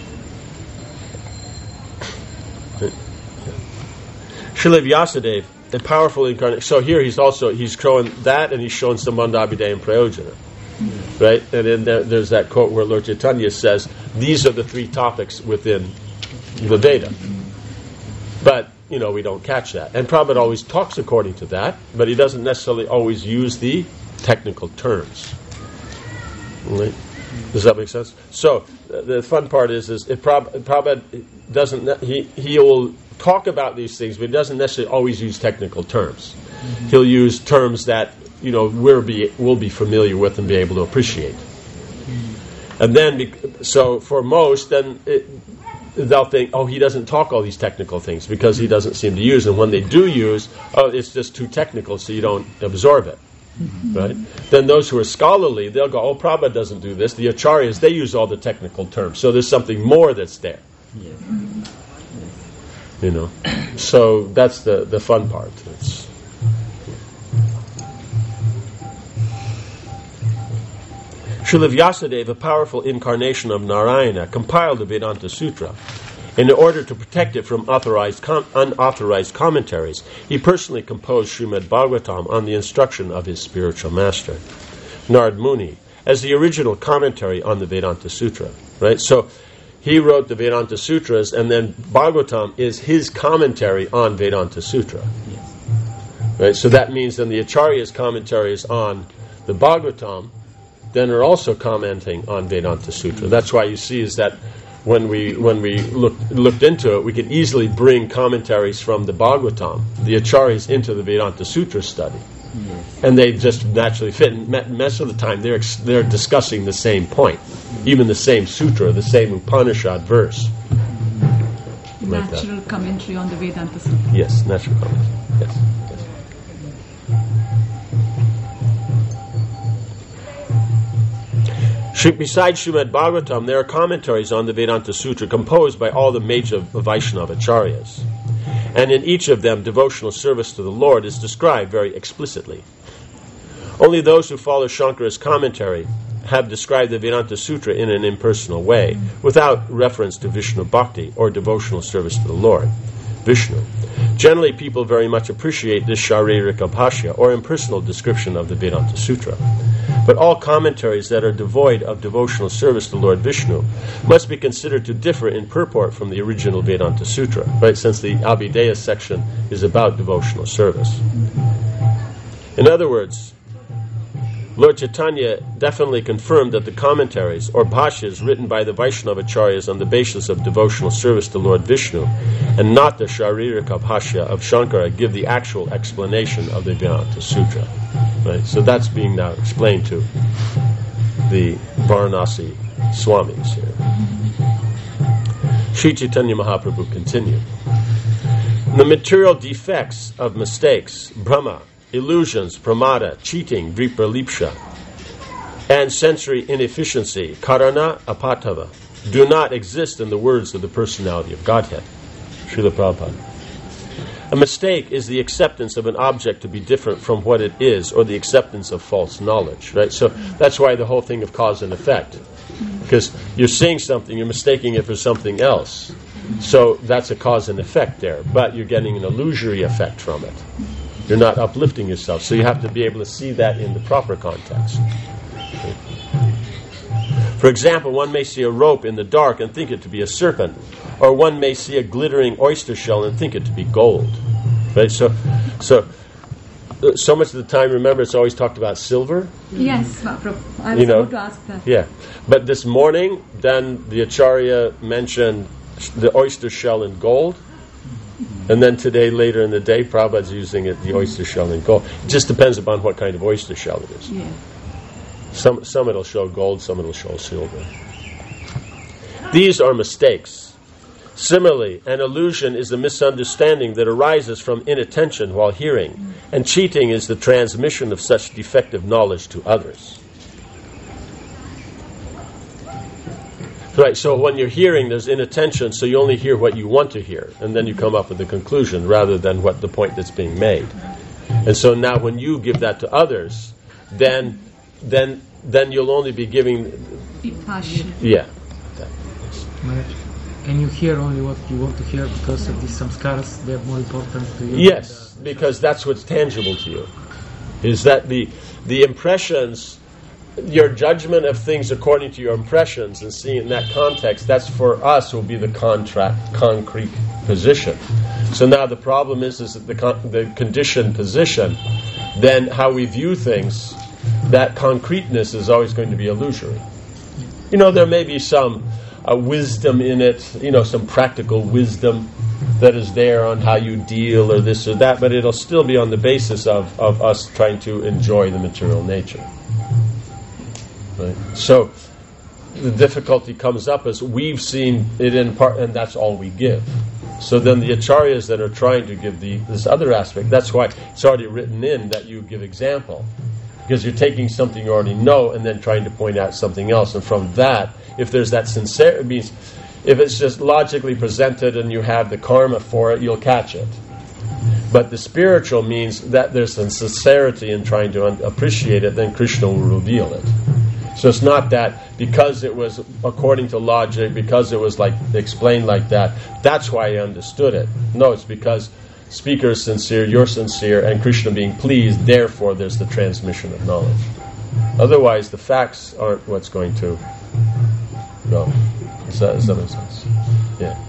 Srila Vyasadeva, the powerful incarnation. So here he's also he's showing that, and he's showing Sambandha Abhideya and Prayojana, right? And then there, there's that quote where Lord Chaitanya says these are the three topics within the Veda. But you know we don't catch that, and Prabhupada always talks according to that, but he doesn't necessarily always use the technical terms. Right? Does that make sense? So uh, the fun part is, is if Prab- Prabhupada doesn't, ne- he he will talk about these things, but he doesn't necessarily always use technical terms. Mm-hmm. He'll use terms that you know we'll be will be familiar with and be able to appreciate. Mm-hmm. And then, be- so for most, then it, they'll think, oh, he doesn't talk all these technical things because he doesn't seem to use them. When they do use, oh, it's just too technical, so you don't absorb it. Mm-hmm. Right? Then those who are scholarly, they'll go, oh, Prabhupada doesn't do this. The Acharyas, they use all the technical terms. So there's something more that's there. Yes. You know? So that's the, the fun part. It's, Srila Vyasadeva, a powerful incarnation of Narayana, compiled the Vedanta Sutra. In order to protect it from authorized com- unauthorized commentaries, he personally composed Srimad Bhagavatam on the instruction of his spiritual master, Narad Muni, as the original commentary on the Vedanta Sutra. Right? So he wrote the Vedanta Sutras, and then Bhagavatam is his commentary on Vedanta Sutra. Yes. Right? So that means then the Acharya's commentaries on the Bhagavatam then are also commenting on Vedanta Sutra. That's why you see is that when we when we looked looked into it, we could easily bring commentaries from the Bhagavatam, the Acharyas, into the Vedanta Sutra study, yes. And they just naturally fit. And most of the time, they're ex- they're discussing the same point, even the same sutra, the same Upanishad verse. Mm-hmm. Like natural that. Commentary on the Vedanta Sutra. Yes, natural commentary. Yes. yes. Besides Srimad Bhagavatam, there are commentaries on the Vedanta Sutra composed by all the major Vaishnava Acharyas. And in each of them, devotional service to the Lord is described very explicitly. Only those who follow Shankara's commentary have described the Vedanta Sutra in an impersonal way, without reference to Vishnu Bhakti or devotional service to the Lord, Vishnu. Generally, people very much appreciate this Sharirika Bhashya, or impersonal description of the Vedanta Sutra. But all commentaries that are devoid of devotional service to Lord Vishnu must be considered to differ in purport from the original Vedanta Sutra, right? Since the Abhideya section is about devotional service. In other words, Lord Chaitanya definitely confirmed that the commentaries or bhashyas written by the Vaishnava Acharyas on the basis of devotional service to Lord Vishnu and not the Sharirika Bhashya of Shankara give the actual explanation of the Vedanta Sutra. Right? So that's being now explained to the Varanasi Swamis here. Sri Chaitanya Mahaprabhu continued. The material defects of mistakes, Brahma, illusions, pramada, cheating, vipralipsha, and sensory inefficiency, karana apatava, do not exist in the words of the personality of Godhead. Srila Prabhupada. A mistake is the acceptance of an object to be different from what it is, or the acceptance of false knowledge, right? So that's why the whole thing of cause and effect. Because you're seeing something, you're mistaking it for something else. So that's a cause and effect there, but you're getting an illusory effect from it. You're not uplifting yourself, so you have to be able to see that in the proper context. Okay. For example, one may see a rope in the dark and think it to be a serpent, or one may see a glittering oyster shell and think it to be gold. Right? So, so, so much of the time, remember, it's always talked about silver. Yes, Mahaprabhu. I was You know, about to ask that. Yeah, but this morning, then the Acharya mentioned the oyster shell in gold. And then today, later in the day, Prabhupada's using it, the oyster shell in gold. It just depends upon what kind of oyster shell it is. Yeah. Some some it'll show gold, some it'll show silver. These are mistakes. Similarly, an illusion is a misunderstanding that arises from inattention while hearing, and cheating is the transmission of such defective knowledge to others. Right, so when you're hearing, there's inattention, so you only hear what you want to hear, and then you come up with a conclusion rather than what the point that's being made. And so now when you give that to others, then then then you'll only be giving... Passion. Yeah. Maharaj, And you hear only what you want to hear because of these samskaras, they're more important to you? Yes, because that's what's tangible to you. Is that the the impressions, your judgment of things according to your impressions and seeing in that context, that's for us will be the contract, concrete position. So now the problem is, is that the, con- the conditioned position, then how we view things, that concreteness is always going to be illusory. You know, there may be some uh, wisdom in it, you know, some practical wisdom that is there on how you deal or this or that, but it'll still be on the basis of, of us trying to enjoy the material nature. Right? So the difficulty comes up as we've seen it in part, and that's all we give. So then the acharyas that are trying to give the this other aspect, that's why it's already written in that you give example. Because you're taking something you already know and then trying to point out something else. And from that, if there's that sincerity, it means if it's just logically presented and you have the karma for it, you'll catch it. But the spiritual means that there's some sincerity in trying to un- appreciate it, then Krishna will reveal it. So it's not that because it was according to logic, because it was like explained like that, that's why I understood it. No, it's because speaker is sincere, you're sincere, and Krishna being pleased, therefore there's the transmission of knowledge. Otherwise, the facts aren't what's going to go. Does that, does that make sense? Yeah.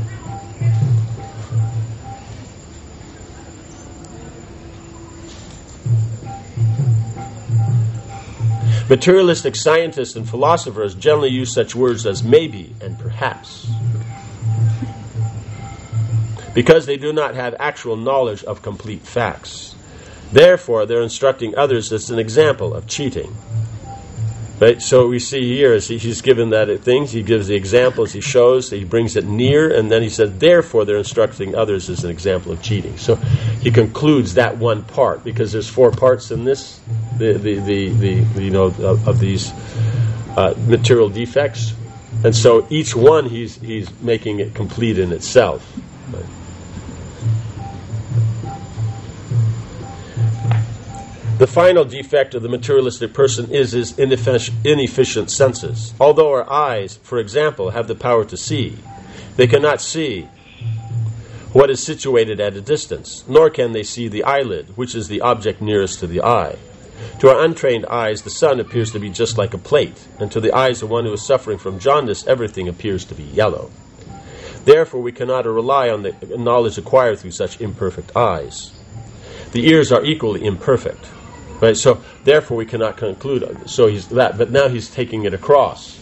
Materialistic scientists and philosophers generally use such words as maybe and perhaps, because they do not have actual knowledge of complete facts. Therefore, they're instructing others as an example of cheating. Right? So we see here, as he, he's given that things, he gives the examples, he shows, he brings it near, and then he says, therefore they're instructing others as an example of cheating. So he concludes that one part, because there's four parts in this, the the the, the, the you know of, of these uh, material defects, and so each one he's he's making it complete in itself. Right? The final defect of the materialistic person is his inefficient, inefficient senses. Although our eyes, for example, have the power to see, they cannot see what is situated at a distance, nor can they see the eyelid, which is the object nearest to the eye. To our untrained eyes, the sun appears to be just like a plate, and to the eyes of one who is suffering from jaundice, everything appears to be yellow. Therefore, we cannot rely on the knowledge acquired through such imperfect eyes. The ears are equally imperfect. Right, so therefore we cannot conclude. So he's that, but now he's taking it across.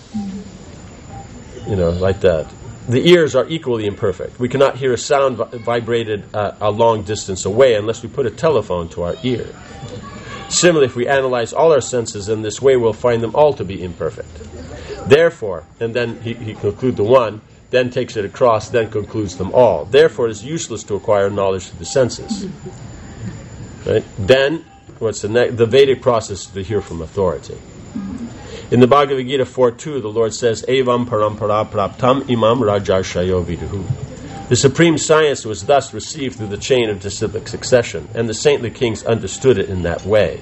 You know, like that. The ears are equally imperfect. We cannot hear a sound vi- vibrated uh, a long distance away unless we put a telephone to our ear. Similarly, if we analyze all our senses in this way, we'll find them all to be imperfect. Therefore, and then he, he concludes the one, then takes it across, then concludes them all. Therefore, it is useless to acquire knowledge through the senses. Right? Then, what's the next? The Vedic process is to hear from authority. In the Bhagavad Gita four two, the Lord says, Evam parampara praptam imam rajarshayo viduhu. The supreme science was thus received through the chain of disciplic succession, and the saintly kings understood it in that way.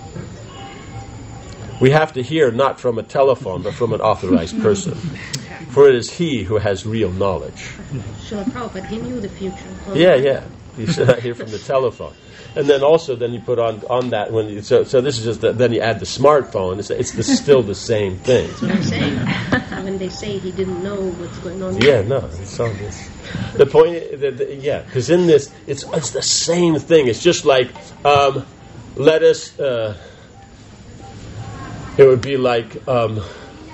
We have to hear not from a telephone, but from an authorized person, for it is he who has real knowledge. Srila Prabhupada, he knew the future. Yeah, yeah. You should not hear from the telephone. And then also, then you put on on that when you, so so this is just the, then you add the smartphone. It's it's the, still the same thing. That's what I'm saying. When they say he didn't know what's going on. Yeah, no, it's all this. The point, the, the, yeah, because in this, it's it's the same thing. It's just like um, let us. Uh, it would be like. Um,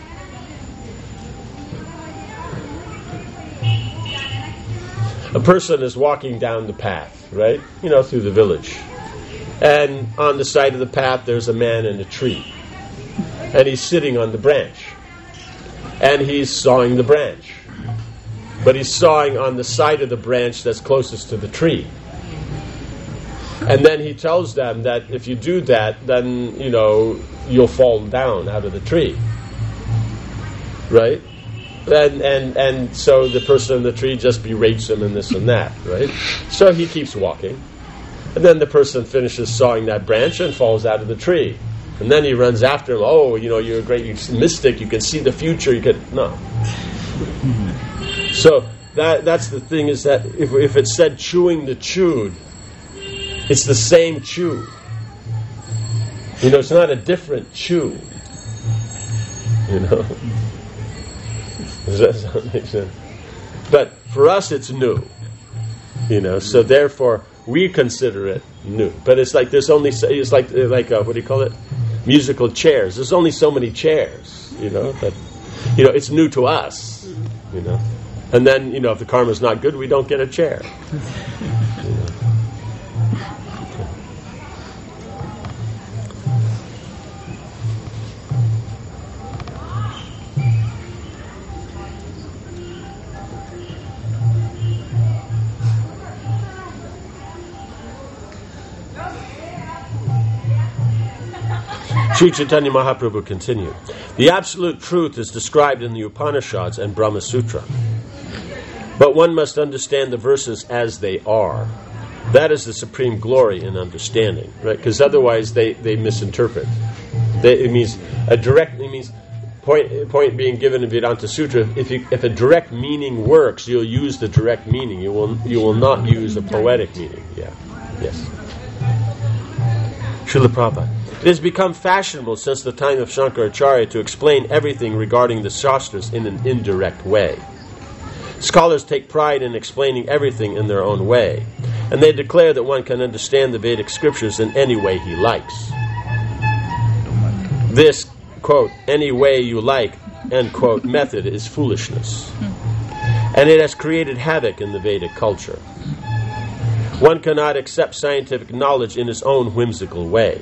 A person is walking down the path, right? You know, through the village. And on the side of the path, there's a man in a tree. And he's sitting on the branch. And he's sawing the branch. But he's sawing on the side of the branch that's closest to the tree. And then he tells them that if you do that, then, you know, you'll fall down out of the tree. Right? And, and and so the person in the tree just berates him and this and that, right? So he keeps walking. And then the person finishes sawing that branch and falls out of the tree. And then he runs after him. Oh, you know, you're a great mystic. You can see the future. You can... No. So that that's the thing, is that if, if it said chewing the chewed, it's the same chew. You know, it's not a different chew. You know? Does that sound make sense? But for us it's new. You know, so therefore we consider it new. But it's like there's only, it's like, like uh, what do you call it? Musical chairs. There's only so many chairs, you know, but, you know, it's new to us, you know. And then, you know, if the karma's not good, we don't get a chair. You know. Sri Chaitanya Mahaprabhu continued, the absolute truth is described in the Upanishads and Brahma Sutra. But one must understand the verses as they are. That is the supreme glory in understanding, right? Because otherwise they, they misinterpret. They, it means a direct, it means point point being given in Vedanta Sutra. If you, if a direct meaning works, you'll use the direct meaning. You will you will not use a poetic meaning. Yeah, yes. Srila Prabhupada. It has become fashionable since the time of Shankaracharya to explain everything regarding the Shastras in an indirect way. Scholars take pride in explaining everything in their own way, and they declare that one can understand the Vedic scriptures in any way he likes. This, quote, any way you like, end quote, method is foolishness. And it has created havoc in the Vedic culture. One cannot accept scientific knowledge in his own whimsical way.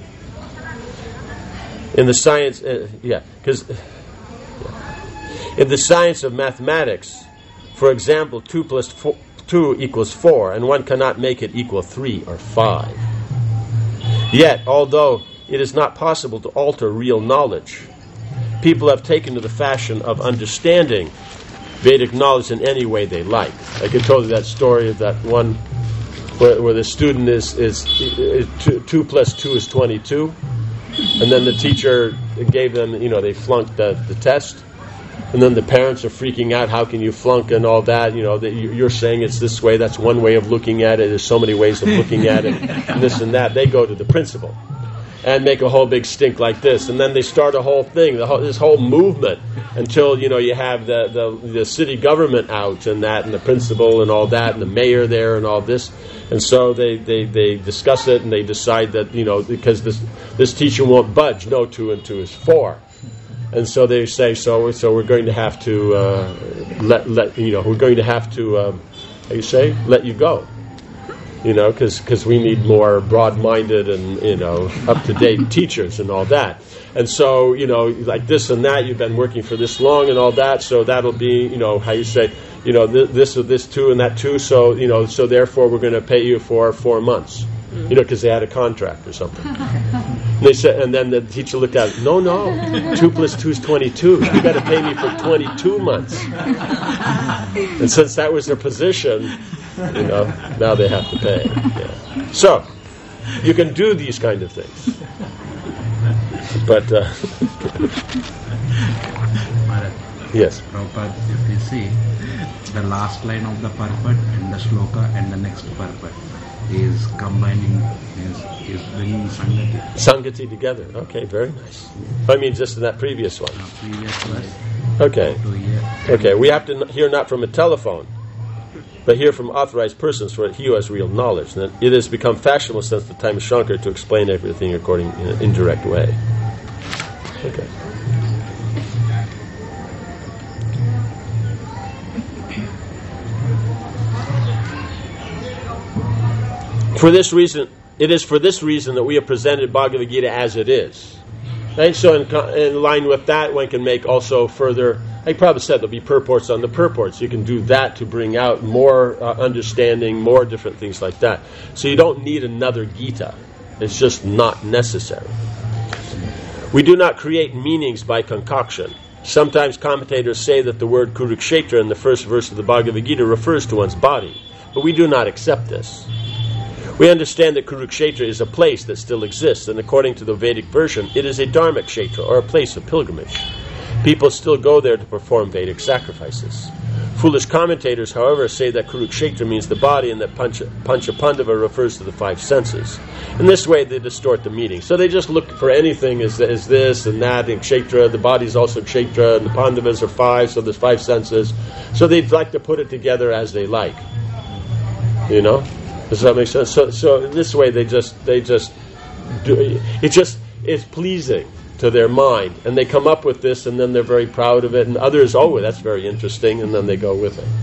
In the science, uh, yeah, because in the science of mathematics, for example, two plus four, two equals four, and one cannot make it equal three or five. Yet, although it is not possible to alter real knowledge, people have taken to the fashion of understanding Vedic knowledge in any way they like. I could tell you that story of that one where, where the student is, is, is two, two plus two is twenty-two. And then the teacher gave them, you know, they flunked the, the test. And then the parents are freaking out, how can you flunk and all that? You know, that you're saying it's this way, that's one way of looking at it. There's so many ways of looking at it, and this and that. They go to the principal and make a whole big stink like this. And then they start a whole thing, the whole, this whole movement, until, you know, you have the, the, the city government out and that, and the principal and all that, and the mayor there and all this. And so they, they, they discuss it, and they decide that, you know, because this this teacher won't budge, no, two and two is four. And so they say, so so we're going to have to uh, let let you know we're going to have to um, how you say let you go, you know, because because we need more broad-minded and, you know, up-to-date teachers and all that. And so, you know, like this and that, you've been working for this long and all that, so that'll be, you know, how you say, you know, th- this or this two and that two, so, you know, so therefore we're going to pay you for four months, you know, because they had a contract or something. And they said, and then the teacher looked at it, no, no, two plus two is twenty-two. You got to pay me for twenty-two months. And since that was their position, you know, now they have to pay. Yeah. So, you can do these kind of things. But, uh, yes. Prabhupada, if you see, the last line of the purport and the shloka and the next purport is combining, is, is bringing Sangati. Sangati together. Okay, very nice. I mean, just in that previous one. Uh, previous verse. Okay. To here. Okay, we have to hear not from a telephone, but hear from authorized persons, for he who has real knowledge. And it has become fashionable since the time of Shankar to explain everything according in an indirect way. Okay. For this reason, it is for this reason that we have presented Bhagavad Gita as it is. And so in, in line with that, one can make also further, I probably said there'll be purports on the purports. You can do that to bring out more uh, understanding, more different things like that. So you don't need another Gita. It's just not necessary. We do not create meanings by concoction. Sometimes commentators say that the word Kurukshetra in the first verse of the Bhagavad Gita refers to one's body, but we do not accept this. We understand that Kurukshetra is a place that still exists, and according to the Vedic version, it is a dharmic kshetra, or a place of pilgrimage. People still go there to perform Vedic sacrifices. Foolish commentators, however, say that Kurukshetra means the body and that Pancha, Pancha Pandava refers to the five senses. In this way, they distort the meaning. So they just look for anything as, as this and that, and Kshetra, the body is also Kshetra, and the Pandavas are five, so there's five senses. So they'd like to put it together as they like. You know? Does that make sense? So, so in this way, they just, they just, do, it just is pleasing to their mind, and they come up with this, and then they're very proud of it, and others, oh, that's very interesting, and then they go with it.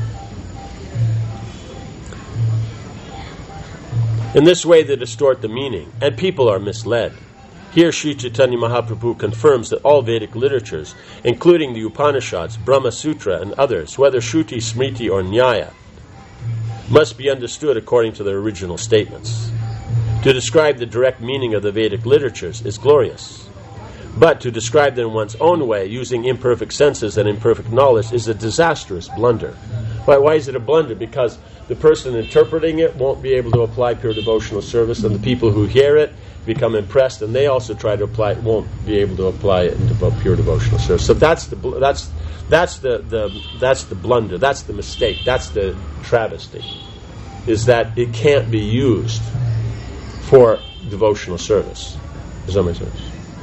In this way, they distort the meaning, and people are misled. Here, Sri Chaitanya Mahaprabhu confirms that all Vedic literatures, including the Upanishads, Brahma Sutra, and others, whether Shruti, Smriti, or Nyaya, must be understood according to their original statements. To describe the direct meaning of the Vedic literatures is glorious. But to describe them in one's own way, using imperfect senses and imperfect knowledge, is a disastrous blunder. Why, why is it a blunder? Because the person interpreting it won't be able to apply pure devotional service, and the people who hear it become impressed, and they also try to apply it, won't be able to apply it into pure devotional service. So that's the that's that's the, the that's the blunder. That's the mistake. That's the travesty. Is that it can't be used for devotional service. Does that make sense?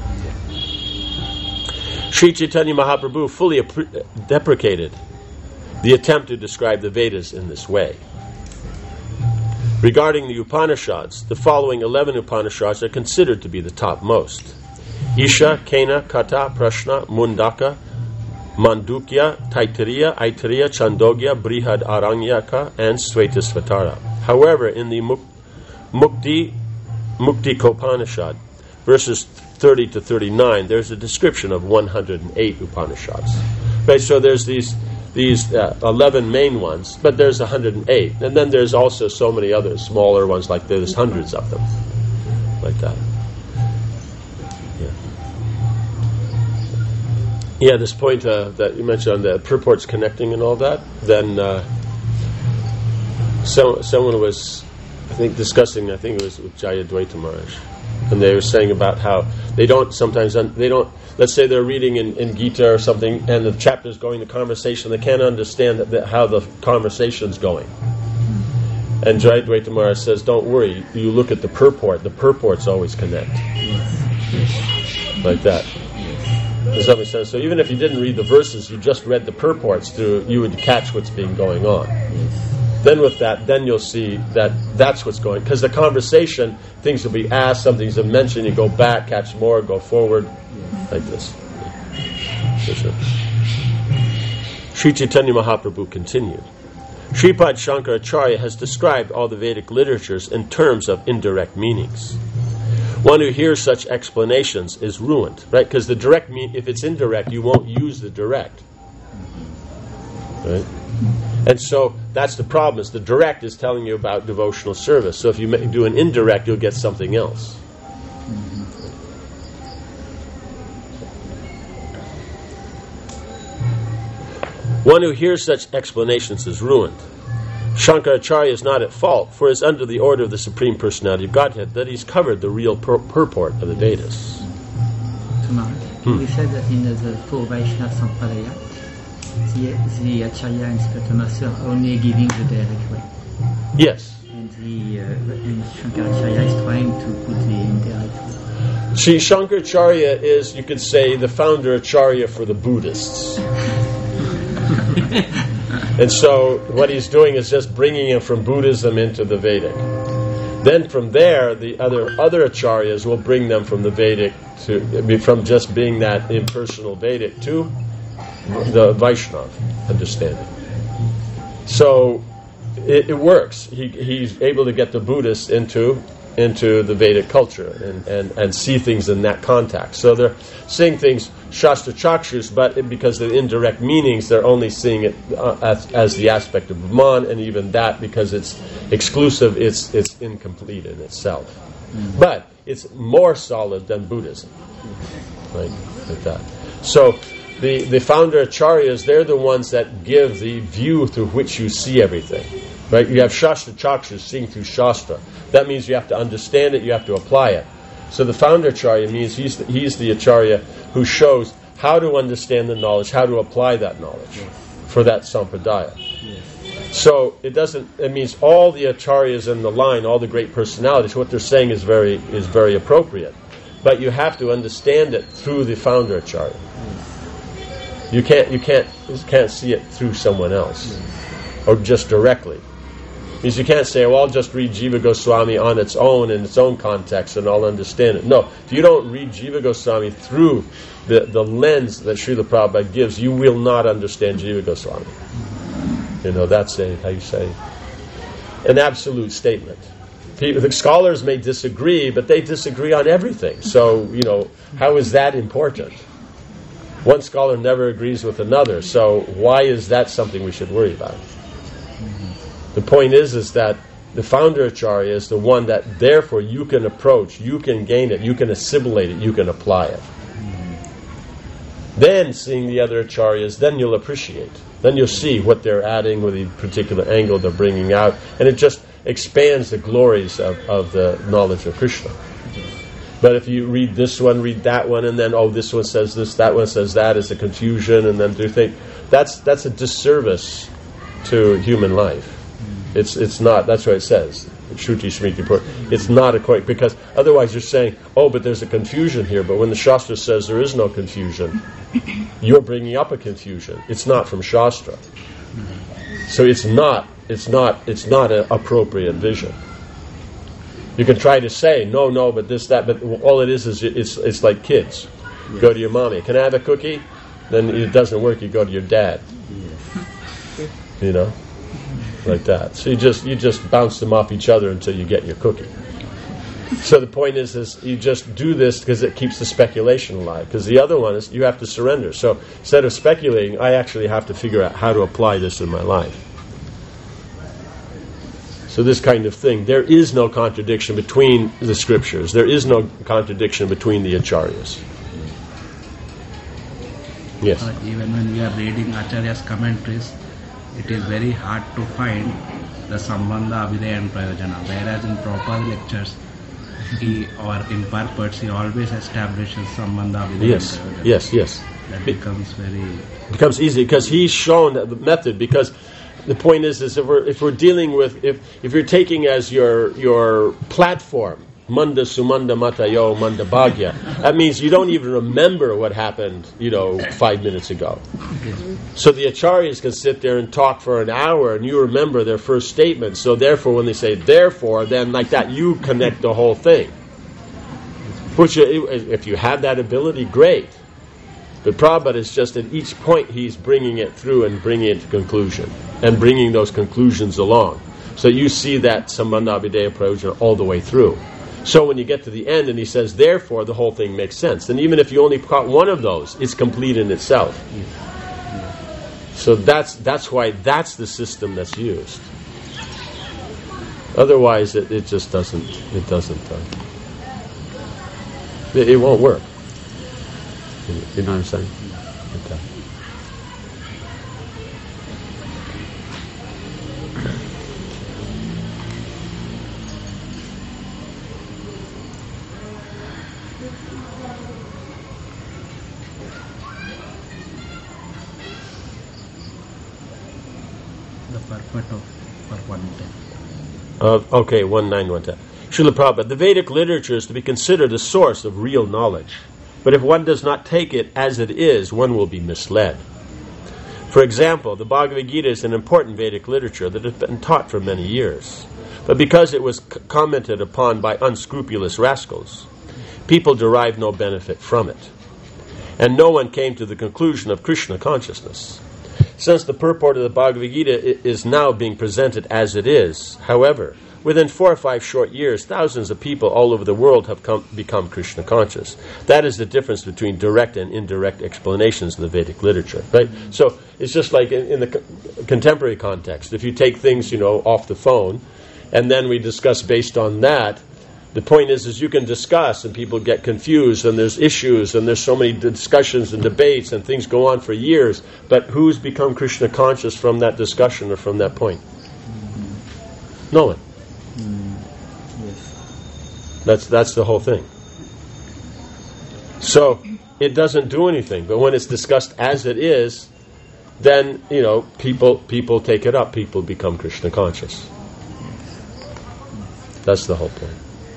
Sri Chaitanya Mahaprabhu fully ap- deprecated the attempt to describe the Vedas in this way. Regarding the Upanishads, the following eleven Upanishads are considered to be the topmost: Isha, Kena, Kata, Prashna, Mundaka, Mandukya, Taittiriya, Aitareya, Chandogya, Brihad Aranyaka, and Svetasvatara. However, in the Muk- Mukti Mukti-kopanishad, verses thirty to thirty-nine, there's a description of one hundred eight Upanishads. Right, so there's these these uh, eleven main ones, but there's one hundred eight, and then there's also so many other smaller ones, like there's hundreds of them, like that. Yeah, yeah. This point uh, that you mentioned on the purports connecting and all that. Then uh, so someone was, I think, discussing. I think it was with Jayadvaita Maharaj. And they were saying about how they don't sometimes, un- they don't, let's say they're reading in, in Gita or something, and the chapter is going to conversation, they can't understand that, that how the conversation's going. And Jayadvaita Maharaj says, don't worry, you look at the purport, the purports always connect. Like that. Does that make sense? So even if you didn't read the verses, you just read the purports through, you would catch what's being going on. Then with that, then you'll see that that's what's going. Because the conversation, things will be asked, some things are mentioned, you go back, catch more, go forward, like this. Sure. Sri Chaitanya Mahaprabhu continued. Sripad Shankaracharya has described all the Vedic literatures in terms of indirect meanings. One who hears such explanations is ruined, right? Because the direct mean, if it's indirect, you won't use the direct, right? And so that's the problem, is the direct is telling you about devotional service. So if you do an indirect, you'll get something else. One who hears such explanations is ruined. Shankaracharya is not at fault, for it is under the order of the Supreme Personality of Godhead that he's covered the real pur- purport of the Vedas. Hmm. We said that in the four Vaishnava Sampradaya, The, the Acharya and Spiritual Master are only giving the direct way. Yes. And the uh, and Shankaracharya is trying to put the indirect way. See, Shankaracharya is, you could say, the founder Acharya for the Buddhists. And so what he's doing is just bringing it from Buddhism into the Vedic. Then from there, the other other Acharyas will bring them from the Vedic to, from just being that impersonal Vedic to the Vaishnava understanding. So it, it works. He, he's able to get the Buddhists into into the Vedic culture and, and, and see things in that context. So they're seeing things Shastra Chakshus, but it, because of the indirect meanings, they're only seeing it uh, as, as the aspect of Brahman, and even that, because it's exclusive, it's it's incomplete in itself. Mm-hmm. But it's more solid than Buddhism, right? Like that. So The, the founder acharyas, they're the ones that give the view through which you see everything. Right? You have Shastra Chakshus, seeing through Shastra. That means you have to understand it, you have to apply it. So the founder acharya means he's the, he's the acharya who shows how to understand the knowledge, how to apply that knowledge. for that sampradaya. So it doesn't. It means all the acharyas in the line, all the great personalities. What they're saying is very is very appropriate, but you have to understand it through the founder acharya. You can't you can't you can't see it through someone else, or just directly. Because you can't say, well, I'll just read Jiva Goswami on its own in its own context and I'll understand it. No, if you don't read Jiva Goswami through the, the lens that Srila Prabhupada gives, you will not understand Jiva Goswami. You know, that's a, how you say, an absolute statement. People, the scholars may disagree, but they disagree on everything. So, you know, how is that important? One scholar never agrees with another, so why is that something we should worry about? The point is, is that the founder acharya is the one that therefore you can approach, you can gain it, you can assimilate it, you can apply it. Then seeing the other acharyas, then you'll appreciate. Then you'll see what they're adding with the particular angle they're bringing out, and it just expands the glories of, of the knowledge of Krishna. But if you read this one, read that one, and then, oh, this one says this, that one says that, it's a confusion, and then do think, that's that's a disservice to human life. It's it's not. That's what it says. Shruti Smriti Purva. It's not a quite, because otherwise you're saying, oh, but there's a confusion here. But when the Shastra says there is no confusion, you're bringing up a confusion. It's not from Shastra, so it's not. It's not. It's not an appropriate vision. You can try to say no, no, but this, that, but all it is is it's it's like kids. Yes. Go to your mommy. Can I have a cookie? Then it doesn't work. You go to your dad. Yes. You know. Like that. So you just you just bounce them off each other until you get your cookie. So the point is, is you just do this because it keeps the speculation alive. Because the other one is you have to surrender. So instead of speculating, I actually have to figure out how to apply this in my life. So this kind of thing, there is no contradiction between the scriptures. There is no contradiction between the acharyas. Yes. Uh, even when we are reading Acharya's commentaries, it is very hard to find the Sambandha, Abhidaya and Prayojana. Whereas in Prabhupada lectures, he, or in purports, he always establishes Sambandha, Abhidaya yes. and Prayojana. Yes, yes. That becomes very... It becomes easy because he's shown the method. Because the point is, is if we're, if we're dealing with, if, if you're taking as your your platform, Manda Sumanda Matayo Manda Bhagya, that means you don't even remember what happened, you know, five minutes ago. So the acharyas can sit there and talk for an hour and you remember their first statement. So therefore, when they say therefore, then like that, you connect the whole thing. Which, if you have that ability, great. But Prabhupada is just at each point he's bringing it through and bringing it to conclusion. And bringing those conclusions along. So you see that Sambandha Abhidaya Prayojana all the way through. So when you get to the end and he says, therefore, the whole thing makes sense. And even if you only caught one of those, it's complete in itself. So that's that's why that's the system that's used. Otherwise, it, it just doesn't. It doesn't. Uh, it, it won't work. You, you know what I'm saying? Okay. Purport of for one ten. Uh, okay, one nine one ten. Srila Prabhupada, the Vedic literature is to be considered a source of real knowledge. But if one does not take it as it is, one will be misled. For example, the Bhagavad Gita is an important Vedic literature that has been taught for many years. But because it was c- commented upon by unscrupulous rascals, people derived no benefit from it. And no one came to the conclusion of Krishna consciousness. Since the purport of the Bhagavad Gita is now being presented as it is, however, within four or five short years, thousands of people all over the world have come, become Krishna conscious. That is the difference between direct and indirect explanations in the Vedic literature, right? So it's just like in, in the co- contemporary context. If you take things, you know, off the phone, and then we discuss based on that, the point is, is you can discuss and people get confused and there's issues and there's so many discussions and debates and things go on for years. But who's become Krishna conscious from that discussion or from that point? No one. That's that's the whole thing. So it doesn't do anything. But when it's discussed as it is, then, you know, people people take it up. People become Krishna conscious. That's the whole point.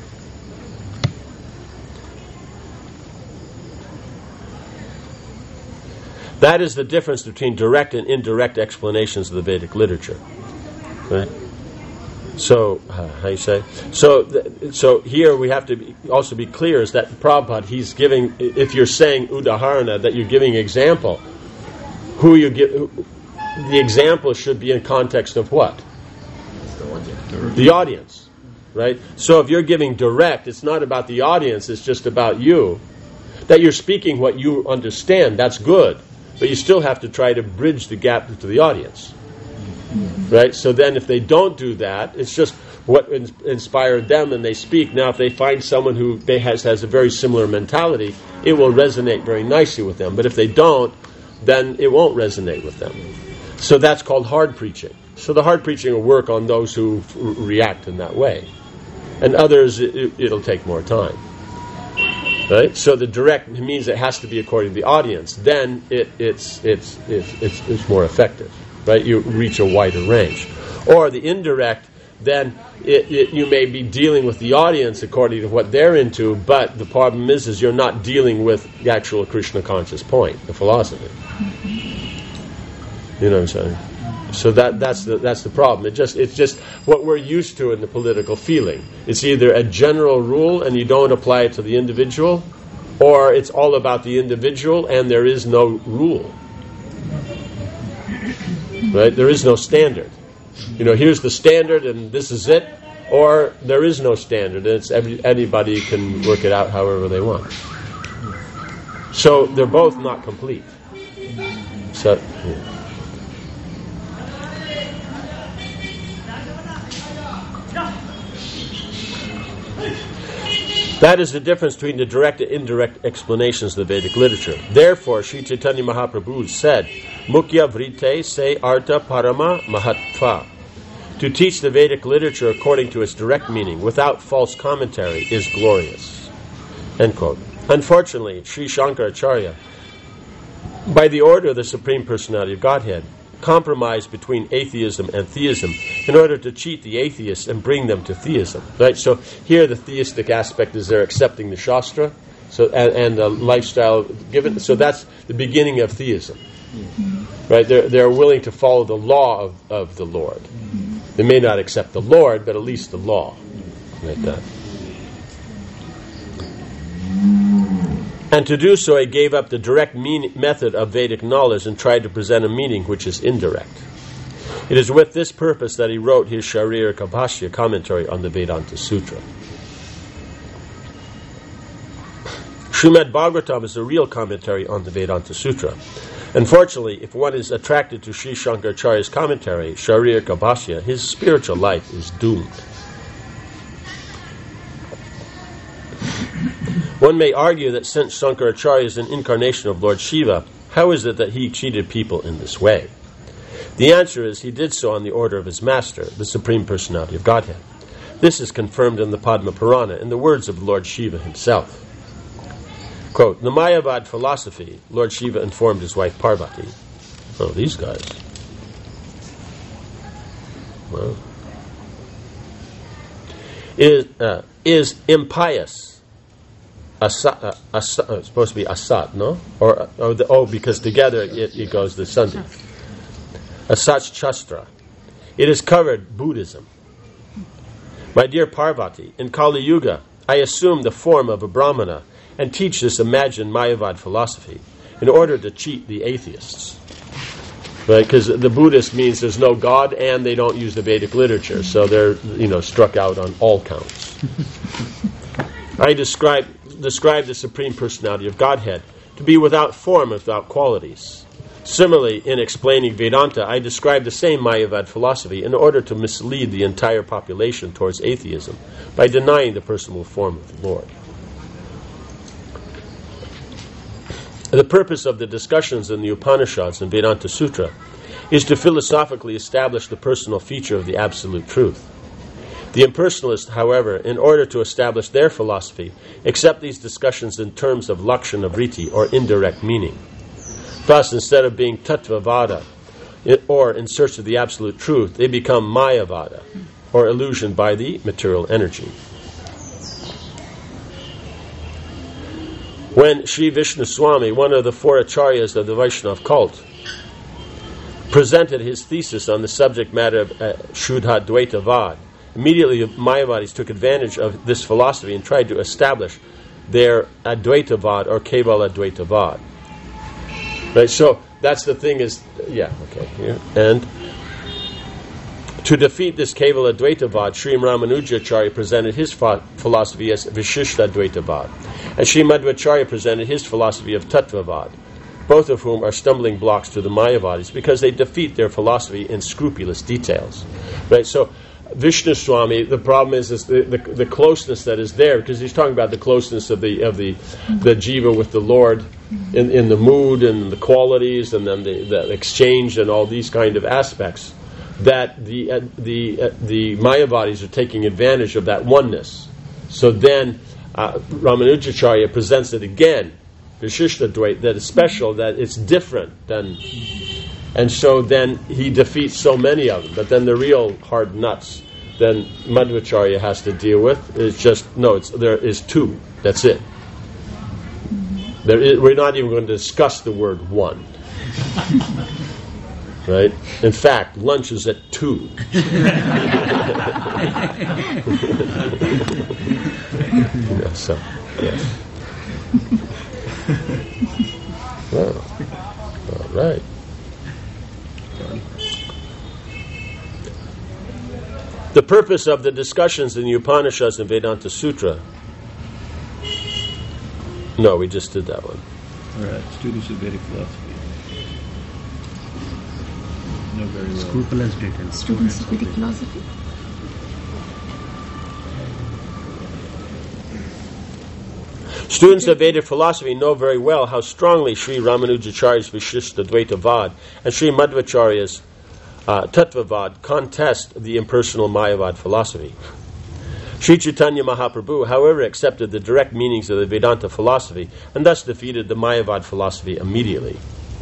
That is the difference between direct and indirect explanations of the Vedic literature. Right? So, uh, how you say? So, th- so here we have to be, also be clear is that Prabhupada, he's giving, if you're saying udaharana, that you're giving example, who you give, who, the example should be in context of what? The audience, right? So if you're giving direct, it's not about the audience, it's just about you. That you're speaking what you understand, that's good. But you still have to try to bridge the gap to the audience. Right? So then if they don't do that, it's just what in- inspired them and they speak. Now if they find someone who they has, has a very similar mentality, it will resonate very nicely with them. But if they don't, then it won't resonate with them. So that's called hard preaching. So the hard preaching will work on those who f- react in that way. And others, it, it'll take more time. Right? So the direct means it has to be according to the audience. Then it, it's, it's, it's, it's, it's more effective. Right? You reach a wider range. Or the indirect, then it, it, you may be dealing with the audience according to what they're into, but the problem is, is you're not dealing with the actual Krishna conscious point, the philosophy. You know what I'm saying? So that that's the that's the problem. It just it's just what we're used to in the political feeling. It's either a general rule and you don't apply it to the individual, or it's all about the individual and there is no rule. Right? There is no standard. You know, here's the standard and this is it, or there is no standard and it's every, anybody can work it out however they want. So they're both not complete. So. Yeah. That is the difference between the direct and indirect explanations of the Vedic literature. Therefore, Sri Chaitanya Mahaprabhu said, Mukhya Vrite Se Artha Parama Mahatva. To teach the Vedic literature according to its direct meaning, without false commentary, is glorious. End quote. Unfortunately, Sri Shankaracharya, by the order of the Supreme Personality of Godhead, compromised between atheism and theism in order to cheat the atheists and bring them to theism. Right? So here the theistic aspect is they're accepting the Shastra, so and, and the lifestyle given. So that's the beginning of theism. Right? They're they're willing to follow the law of, of the Lord. They may not accept the Lord, but at least the law. Like that. And to do so, he gave up the direct mean- method of Vedic knowledge and tried to present a meaning which is indirect. It is with this purpose that he wrote his Sharirika Bhashya commentary on the Vedanta Sutra. Srimad Bhagavatam is a real commentary on the Vedanta Sutra. Unfortunately, if one is attracted to Sri Shankaracharya's commentary, Sharirika Bhashya, his spiritual life is doomed. One may argue that since Shankaracharya is an incarnation of Lord Shiva, how is it that he cheated people in this way? The answer is he did so on the order of his master, the Supreme Personality of Godhead. This is confirmed in the Padma Purana in the words of Lord Shiva himself. Quote, the Mayavad philosophy, Lord Shiva informed his wife Parvati. Oh, these guys. Well, is, uh, is impious. Asat, uh, asat, uh, it's supposed to be asat, no? Or, uh, oh, the, oh, because together it, it goes the Sandhi. Asat Shastra. It is covered Buddhism. My dear Parvati, in Kali Yuga, I assume the form of a Brahmana and teach this imagined Mayavad philosophy in order to cheat the atheists. Right? Because the Buddhist means there's no God and they don't use the Vedic literature, so they're, you know, struck out on all counts. I describe describe the Supreme Personality of Godhead to be without form and without qualities. Similarly, in explaining Vedanta, I describe the same Mayavad philosophy in order to mislead the entire population towards atheism by denying the personal form of the Lord. The purpose of the discussions in the Upanishads and Vedanta Sutra is to philosophically establish the personal feature of the Absolute Truth. The impersonalists, however, in order to establish their philosophy, accept these discussions in terms of lakshana vritti, or indirect meaning. Thus, instead of being Tattvavada, it, or in search of the absolute truth, they become Mayavada, or illusioned by the material energy. When Sri Vishnu Swami, one of the four acharyas of the Vaishnava cult, presented his thesis on the subject matter of uh, Shuddha Dvaitavad, immediately the Mayavadis took advantage of this philosophy and tried to establish their Advaitavad or Kevala Advaitavad. Right, so that's the thing is, yeah, okay, here. And to defeat this Kevala Advaitavad, Sri Ramanujacharya presented his ph- philosophy as Vishishta Advaitavad, and Sri Madhvacharya presented his philosophy of Tattvavad, both of whom are stumbling blocks to the Mayavadis because they defeat their philosophy in scrupulous details. Right, so Vishnu Swami, the problem is, is the, the, the closeness that is there, because he's talking about the closeness of the of the the jiva with the Lord in, in the mood and the qualities, and then the, the exchange and all these kind of aspects, that the uh, the uh, the Mayavadis are taking advantage of that oneness. So then uh, Ramanujacharya presents it again, Vishishta Dvaita, that is special, that it's different than, and so then he defeats so many of them. But then the real hard nuts, then Madhvacharya has to deal with is just no. It's there is two. That's it. There is, we're not even going to discuss the word one. Right? In fact, lunch is at two. Yeah, so, yeah. Well, all right. The purpose of the discussions in the Upanishads and Vedanta Sutra. No, we just did that one. All right, students of Vedic philosophy. Know very well. Scrupulous details. Students of Vedic philosophy. Students of Vedic philosophy know very well how strongly Sri Ramanujacharya's Vishishta Dvaitavad and Sri Madhvacharya's uh, Tattvavad contest the impersonal Mayavad philosophy. Sri Chaitanya Mahaprabhu, however, accepted the direct meanings of the Vedanta philosophy and thus defeated the Mayavad philosophy immediately.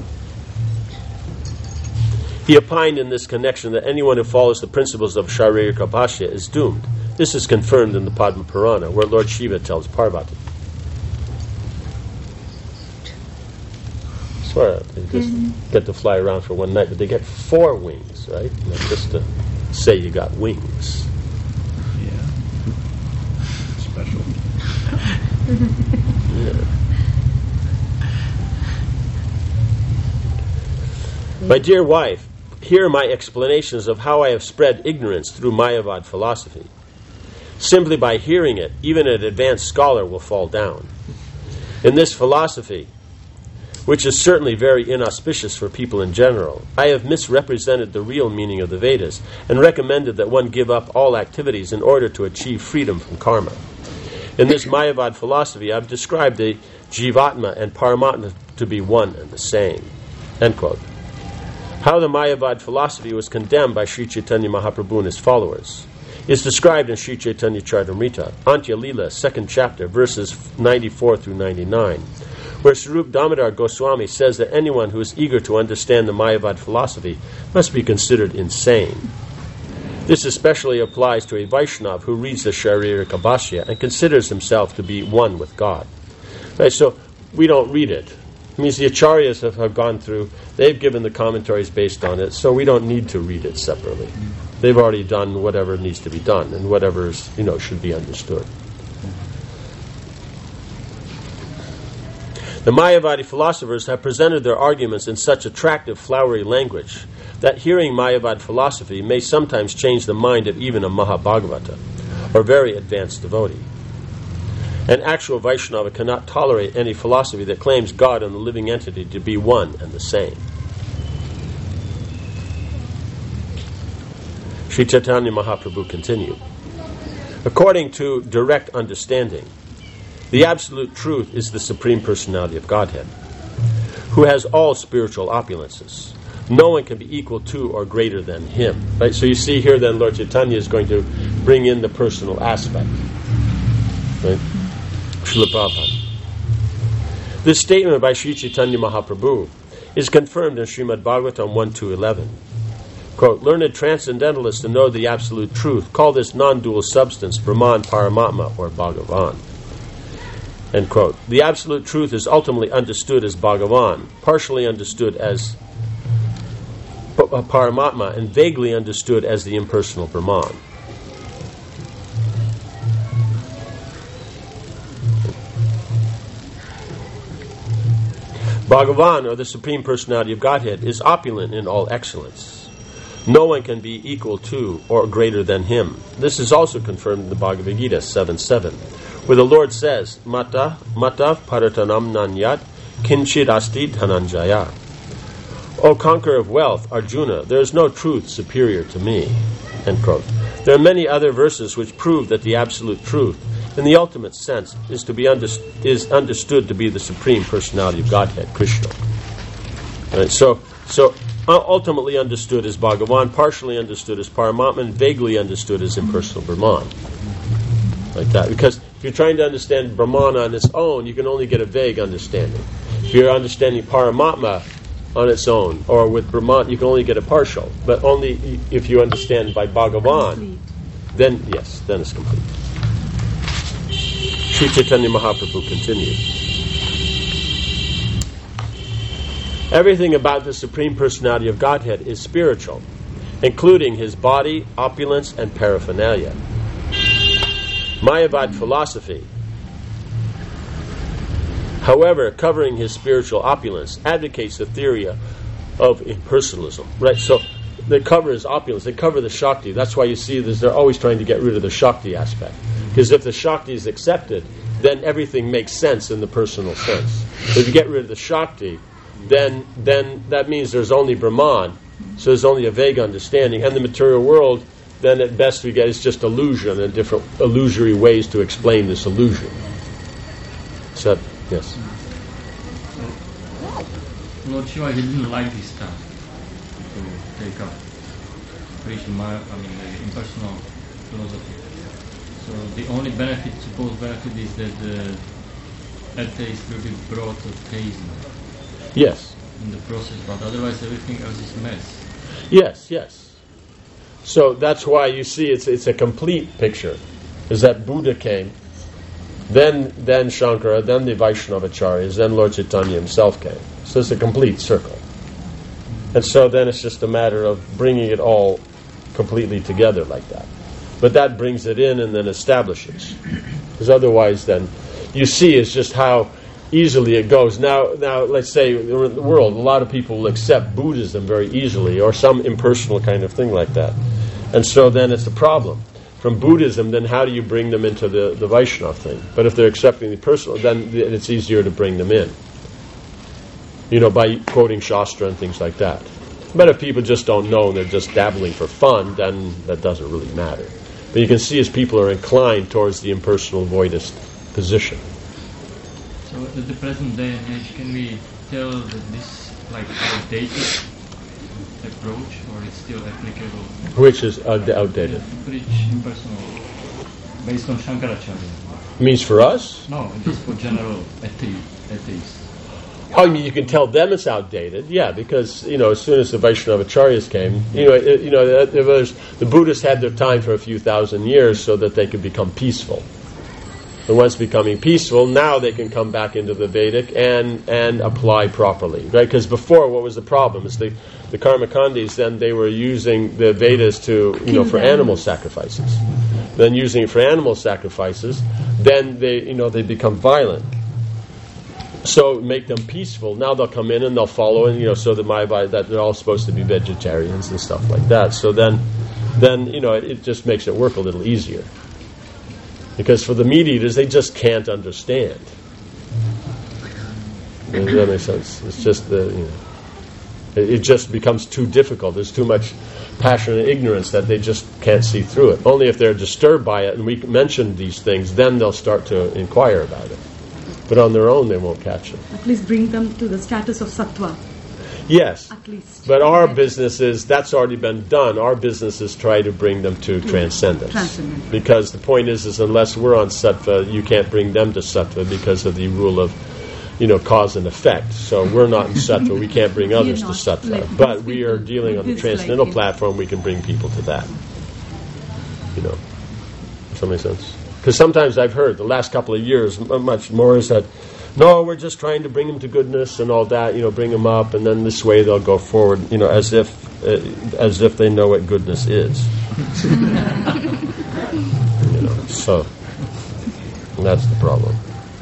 He opined in this connection that anyone who follows the principles of Sharirika Bhashya is doomed. This is confirmed in the Padma Purana, where Lord Shiva tells Parvati. Swear they just mm-hmm. get to fly around for one night, but they get four wings, right? Not just to say you got wings. Yeah. Special. Yeah. My dear wife, here are my explanations of how I have spread ignorance through Mayavad philosophy. Simply by hearing it, even an advanced scholar will fall down. In this philosophy, which is certainly very inauspicious for people in general, I have misrepresented the real meaning of the Vedas and recommended that one give up all activities in order to achieve freedom from karma. In this Mayavad philosophy, I have described the Jivatma and Paramatma to be one and the same. End quote. How the Mayavad philosophy was condemned by Sri Chaitanya Mahaprabhu and his followers is described in Sri Chaitanya Charitamrita, Antya Lila, second chapter, verses ninety-four through ninety-nine, where Swarup Damodar Goswami says that anyone who is eager to understand the Mayavad philosophy must be considered insane. This especially applies to a Vaishnava who reads the Sharirika Bhashya and considers himself to be one with God. Right, so we don't read it. It means the acharyas have, have gone through, they've given the commentaries based on it, so we don't need to read it separately. They've already done whatever needs to be done and whatever is, you know, should be understood. The Mayavadi philosophers have presented their arguments in such attractive, flowery language that hearing Mayavad philosophy may sometimes change the mind of even a Mahabhagavata, or very advanced devotee. An actual Vaishnava cannot tolerate any philosophy that claims God and the living entity to be one and the same. Sri Chaitanya Mahaprabhu continued, according to direct understanding, the absolute truth is the Supreme Personality of Godhead, who has all spiritual opulences. No one can be equal to or greater than him. Right? So you see here then Lord Chaitanya is going to bring in the personal aspect. Right? Srila Prabhupada. This statement by Sri Chaitanya Mahaprabhu is confirmed in Srimad Bhagavatam one two eleven. Quote, learned transcendentalists to know the absolute truth call this non-dual substance Brahman, Paramatma, or Bhagavan. End quote. The absolute truth is ultimately understood as Bhagavan, partially understood as Paramatma, and vaguely understood as the impersonal Brahman. Bhagavan, or the Supreme Personality of Godhead, is opulent in all excellence. No one can be equal to or greater than him. This is also confirmed in the Bhagavad Gita seven seven, where the Lord says, Mata, Mata Paratanam Nanyat Kinchid Asti Dhananjaya. O conqueror of wealth, Arjuna, there is no truth superior to me. End quote. There are many other verses which prove that the absolute truth, in the ultimate sense, is to be underst- is understood to be the Supreme Personality of Godhead, Krishna. Right, so, so ultimately understood as Bhagavan, partially understood as Paramatma, and vaguely understood as impersonal Brahman. Like that. Because if you're trying to understand Brahman on its own, you can only get a vague understanding. If you're understanding Paramatma on its own, or with Brahman, you can only get a partial. But only if you understand by Bhagavan, then, yes, then it's complete. Sri Chaitanya Mahaprabhu continued. Everything about the Supreme Personality of Godhead is spiritual, including his body, opulence, and paraphernalia. Mayavad philosophy, however, covering his spiritual opulence, advocates the theory of impersonalism. Right? So they cover his opulence, they cover the Shakti. That's why you see this, they're always trying to get rid of the Shakti aspect. Because if the Shakti is accepted, then everything makes sense in the personal sense. If you get rid of the Shakti, then then that means there's only Brahman, so there's only a vague understanding. And the material world, then at best we get is just illusion and different illusory ways to explain this illusion. So, yes? Lord Shiva, he didn't like this stuff to take up preaching my, I mean, the impersonal philosophy. So the only benefit, supposed benefit, is that the atheist will be brought to theism. Yes. In the process, but otherwise everything else is mess. Yes, yes. So that's why you see it's it's a complete picture. Is that Buddha came, then then Shankara, then the Vaishnavacharyas, then Lord Chaitanya himself came. So it's a complete circle. And so then it's just a matter of bringing it all completely together like that. But that brings it in and then establishes. Because otherwise then, you see is just how easily it goes. Now, now let's say in the world, a lot of people will accept Buddhism very easily, or some impersonal kind of thing like that. And so then it's a problem. From Buddhism, then how do you bring them into the, the Vaishnava thing? But if they're accepting the personal, then it's easier to bring them in. You know, by quoting Shastra and things like that. But if people just don't know and they're just dabbling for fun, then that doesn't really matter. But you can see as people are inclined towards the impersonal voidist position. So at the present day and age, can we tell that this like outdated approach, or it's still applicable? Which is out- outdated? Yeah, preach impersonal, based on Shankaracharya. Means for us? No, just for general athe- atheists. Oh, I mean, you can tell them it's outdated, yeah, because, you know, as soon as the Vaishnavacharyas came, you know, it, you know, it was, the Buddhists had their time for a few thousand years so that they could become peaceful. And once becoming peaceful, now they can come back into the Vedic and, and apply properly, right? Because before, what was the problem? Is the, the Karmakandis, then they were using the Vedas to, you know, for animal sacrifices. Then using it for animal sacrifices, then they, you know, they become violent. So make them peaceful. Now they'll come in and they'll follow, and you know, so that my that they're all supposed to be vegetarians and stuff like that. So then, then you know, it, it just makes it work a little easier. Because for the meat eaters, they just can't understand. Does that make sense? It's just the, you know, it, it just becomes too difficult. There's too much passion and ignorance that they just can't see through it. Only if they're disturbed by it, and we mention these things, then they'll start to inquire about it. But on their own, they won't catch it. At least bring them to the status of sattva. Yes. At least. But our business is, that's already been done. Our business is try to bring them to transcendence. Transcendence. Because the point is, is unless we're on sattva, you can't bring them to sattva because of the rule of, you know, cause and effect. So we're not in sattva. We can't bring others to not sattva. like But these we are people. dealing on the It is transcendental like it. platform. We can bring people to that. You know, does that make sense? Because sometimes I've heard the last couple of years, m- much more is that, no, we're just trying to bring them to goodness and all that. You know, bring them up, and then this way they'll go forward. You know, as if uh, as if they know what goodness is. You know, so that's the problem.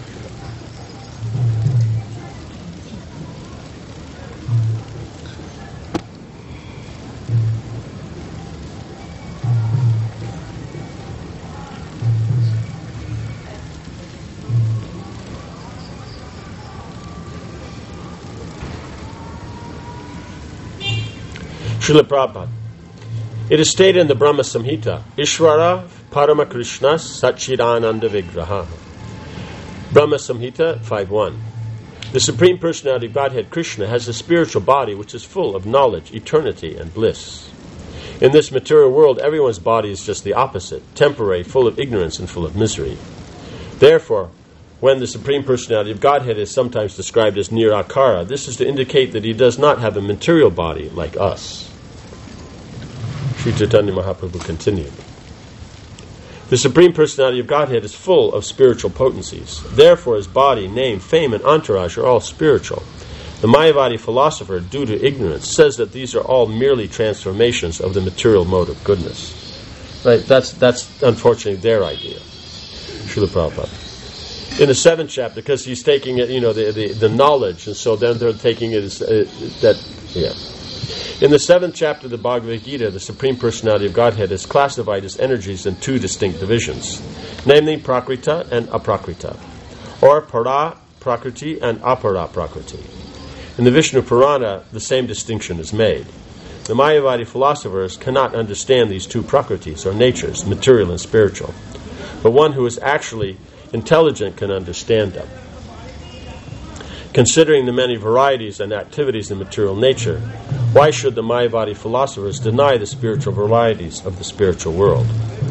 Srila Prabhupada. It is stated in the Brahma Samhita, Ishvara Parama Krishna Satchidananda Vigraha. Brahma Samhita five one. The Supreme Personality of Godhead, Krishna, has a spiritual body which is full of knowledge, eternity, and bliss. In this material world, everyone's body is just the opposite, temporary, full of ignorance, and full of misery. Therefore, when the Supreme Personality of Godhead is sometimes described as Nirakara, this is to indicate that he does not have a material body like us. Sri Chaitanya Mahaprabhu continued. The Supreme Personality of Godhead is full of spiritual potencies. Therefore, his body, name, fame, and entourage are all spiritual. The Mayavadi philosopher, due to ignorance, says that these are all merely transformations of the material mode of goodness. Right? That's that's unfortunately their idea. Srila Prabhupada. In the seventh chapter, because he's taking it, you know, the, the, the knowledge, and so then they're taking it as uh, that, yeah. In the seventh chapter of the Bhagavad Gita, the Supreme Personality of Godhead is classified as energies in two distinct divisions, namely Prakrita and Aprakrita, or Para Prakriti and Apara Prakriti. In the Vishnu Purana, the same distinction is made. The Mayavadi philosophers cannot understand these two Prakritis, or natures, material and spiritual, but one who is actually intelligent can understand them. Considering the many varieties and activities in material nature, why should the Mayavadi philosophers deny the spiritual varieties of the spiritual world?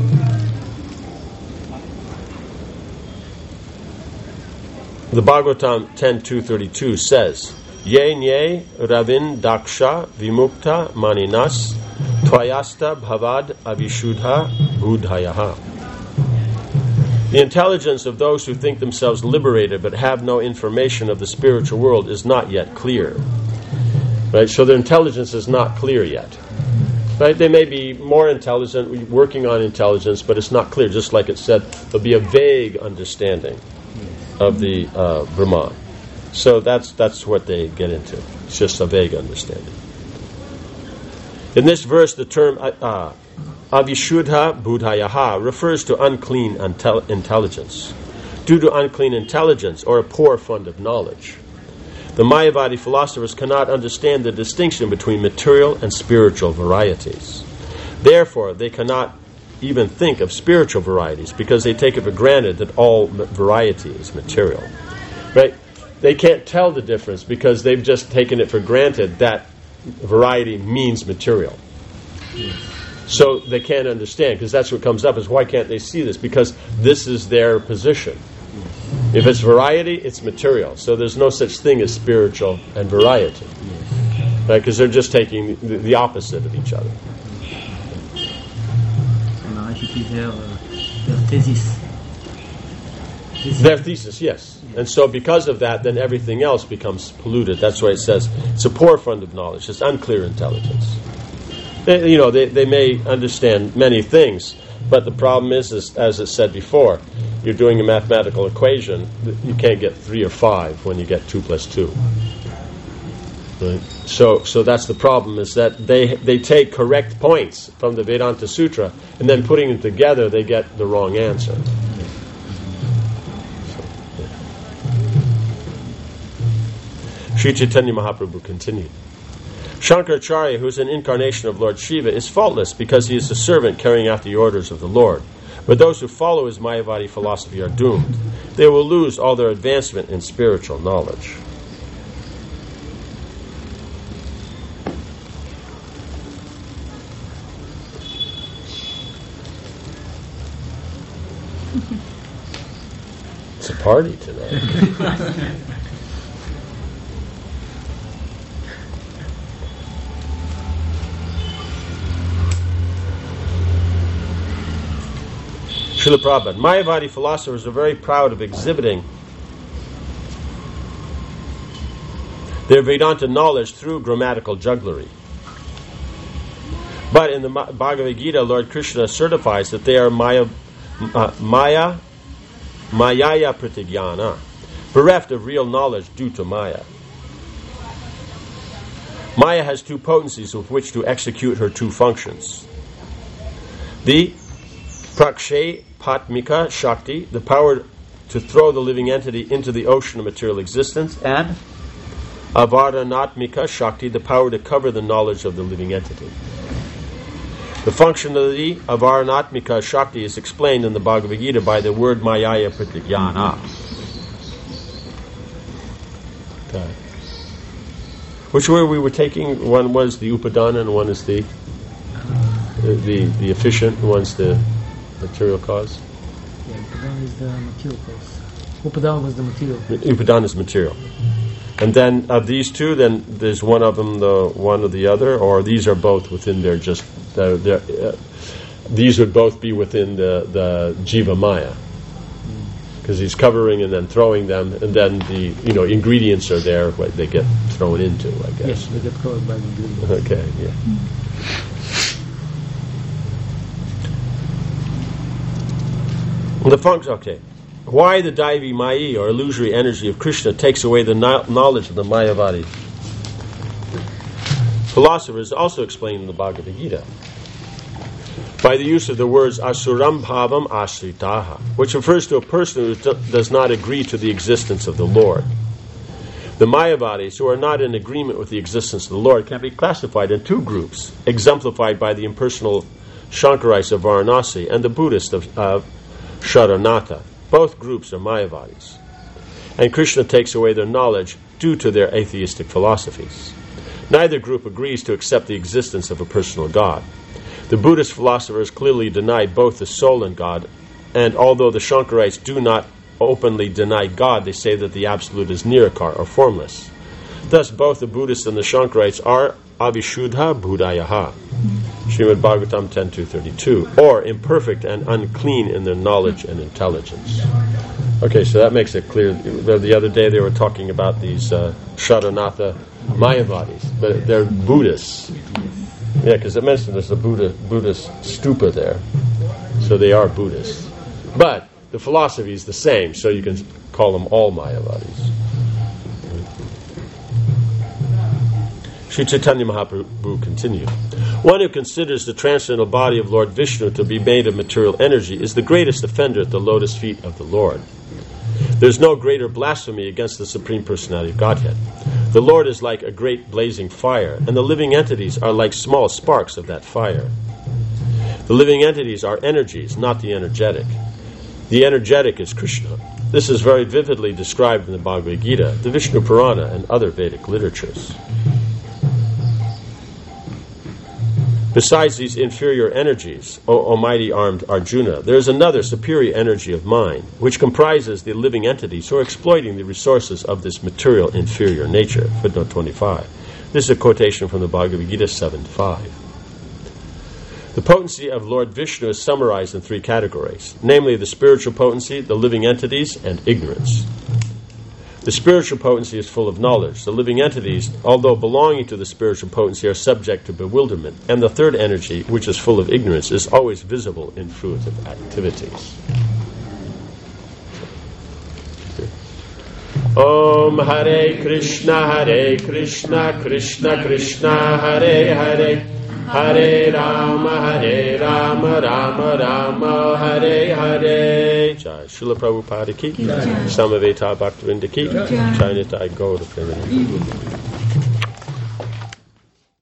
The Bhagavatam ten two thirty-two says, Ye nye ravin daksha vimukta maninas tvayasta bhavad avishuddha buddhayaha. The intelligence of those who think themselves liberated but have no information of the spiritual world is not yet clear. Right? So their intelligence is not clear yet. Right? They may be more intelligent, working on intelligence, but it's not clear. Just like it said, there'll be a vague understanding of the uh, Brahman. So that's that's what they get into. It's just a vague understanding. In this verse, the term uh, Avishuddha Buddhayaha refers to unclean intel- intelligence, due to unclean intelligence or a poor fund of knowledge. The Mayavadi philosophers cannot understand the distinction between material and spiritual varieties. Therefore, they cannot even think of spiritual varieties because they take it for granted that all variety is material. Right? They can't tell the difference because they've just taken it for granted that variety means material. So they can't understand, because that's what comes up is why can't they see this? Because this is their position. If it's variety, it's material. So there's no such thing as spiritual and variety. Right? Because they're just taking the, the opposite of each other. On a rajouté their, their thesis. Thesis. Their thesis, yes. And so because of that, then everything else becomes polluted. That's why it says it's a poor fund of knowledge. It's unclear intelligence. They, you know, they, they may understand many things, but the problem is, is, as it said before, you're doing a mathematical equation, you can't get three or five when you get two plus two. Right? So, so that's the problem, is that they they take correct points from the Vedanta Sutra, and then putting them together, they get the wrong answer. Sri Chaitanya Mahaprabhu continued. Shankaracharya, who is an incarnation of Lord Shiva, is faultless because he is a servant carrying out the orders of the Lord. But those who follow his Mayavadi philosophy are doomed. They will lose all their advancement in spiritual knowledge. It's a party today. Srila Prabhupada. Mayavadi philosophers are very proud of exhibiting their Vedanta knowledge through grammatical jugglery. But in the Bhagavad Gita, Lord Krishna certifies that they are Maya, uh, Maya, Mayaya Pratigyana, bereft of real knowledge due to Maya. Maya has two potencies with which to execute her two functions. The Prakshay Patmika Shakti, the power to throw the living entity into the ocean of material existence, and Avaranatmika Shakti, the power to cover the knowledge of the living entity. The function of the Avaranatmika Shakti is explained in the Bhagavad Gita by the word Mayaya Pratigyana. Okay. Which word we were taking? One was the Upadana and one is the the the efficient, and one's the material cause. Yeah, Upadana is the material cause. Upadana was the material. Upadana is material. And then of these two, then there's one of them, the one or the other, or these are both within their just. Their, their, uh, these would both be within the the Jiva Maya, because he's covering and then throwing them, and then the you know ingredients are there, what they get thrown into, I guess. Yes, they get covered by the ingredients. Okay, yeah. The function. Okay. Why the Daivi Mayi, or illusory energy of Krishna, takes away the no- knowledge of the Mayavadi philosophers also explained in the Bhagavad Gita by the use of the words asuram bhavam asritaha, which refers to a person who do- does not agree to the existence of the Lord. The Mayavadis, who are not in agreement with the existence of the Lord, can be classified in two groups, exemplified by the impersonal Shankarites of Varanasi and the Buddhists of uh, Sharanatha. Both groups are Mayavadis, and Krishna takes away their knowledge due to their atheistic philosophies. Neither group agrees to accept the existence of a personal God. The Buddhist philosophers clearly deny both the soul and God, and although the Shankarites do not openly deny God, they say that the Absolute is Nirakar, or formless. Thus, both the Buddhists and the Shankarites are Avishuddha Buddhayaha, Srimad Bhagavatam ten two thirty-two, or imperfect and unclean in their knowledge and intelligence. Okay, so that makes it clear. The other day they were talking about these uh, Sharanatha Mayavadis, but they're Buddhists. Yeah, because it mentioned there's a Buddha, Buddhist stupa there, so they are Buddhists. But the philosophy is the same, so you can call them all Mayavadis. Sri Chaitanya Mahaprabhu continued. One who considers the transcendental body of Lord Vishnu to be made of material energy is the greatest offender at the lotus feet of the Lord. There is no greater blasphemy against the Supreme Personality of Godhead. The Lord is like a great blazing fire, and the living entities are like small sparks of that fire. The living entities are energies, not the energetic. The energetic is Krishna. This is very vividly described in the Bhagavad Gita, the Vishnu Purana, and other Vedic literatures. Besides these inferior energies, O almighty armed Arjuna, there is another superior energy of mind, which comprises the living entities who are exploiting the resources of this material inferior nature. Footnote twenty-five. This is a quotation from the Bhagavad Gita seven five. The potency of Lord Vishnu is summarized in three categories, namely the spiritual potency, the living entities, and ignorance. The spiritual potency is full of knowledge. The living entities, although belonging to the spiritual potency, are subject to bewilderment. And the third energy, which is full of ignorance, is always visible in fruitive activities. Om Hare Krishna, Hare Krishna, Krishna Krishna, Hare Hare, Hare Rama, Hare Rama, Rama Rama, Hare Hare. Jai Srila Prabhupada ki, Samaveta Bhaktivinoda ki, Jai Nitai Gaura Premanandi.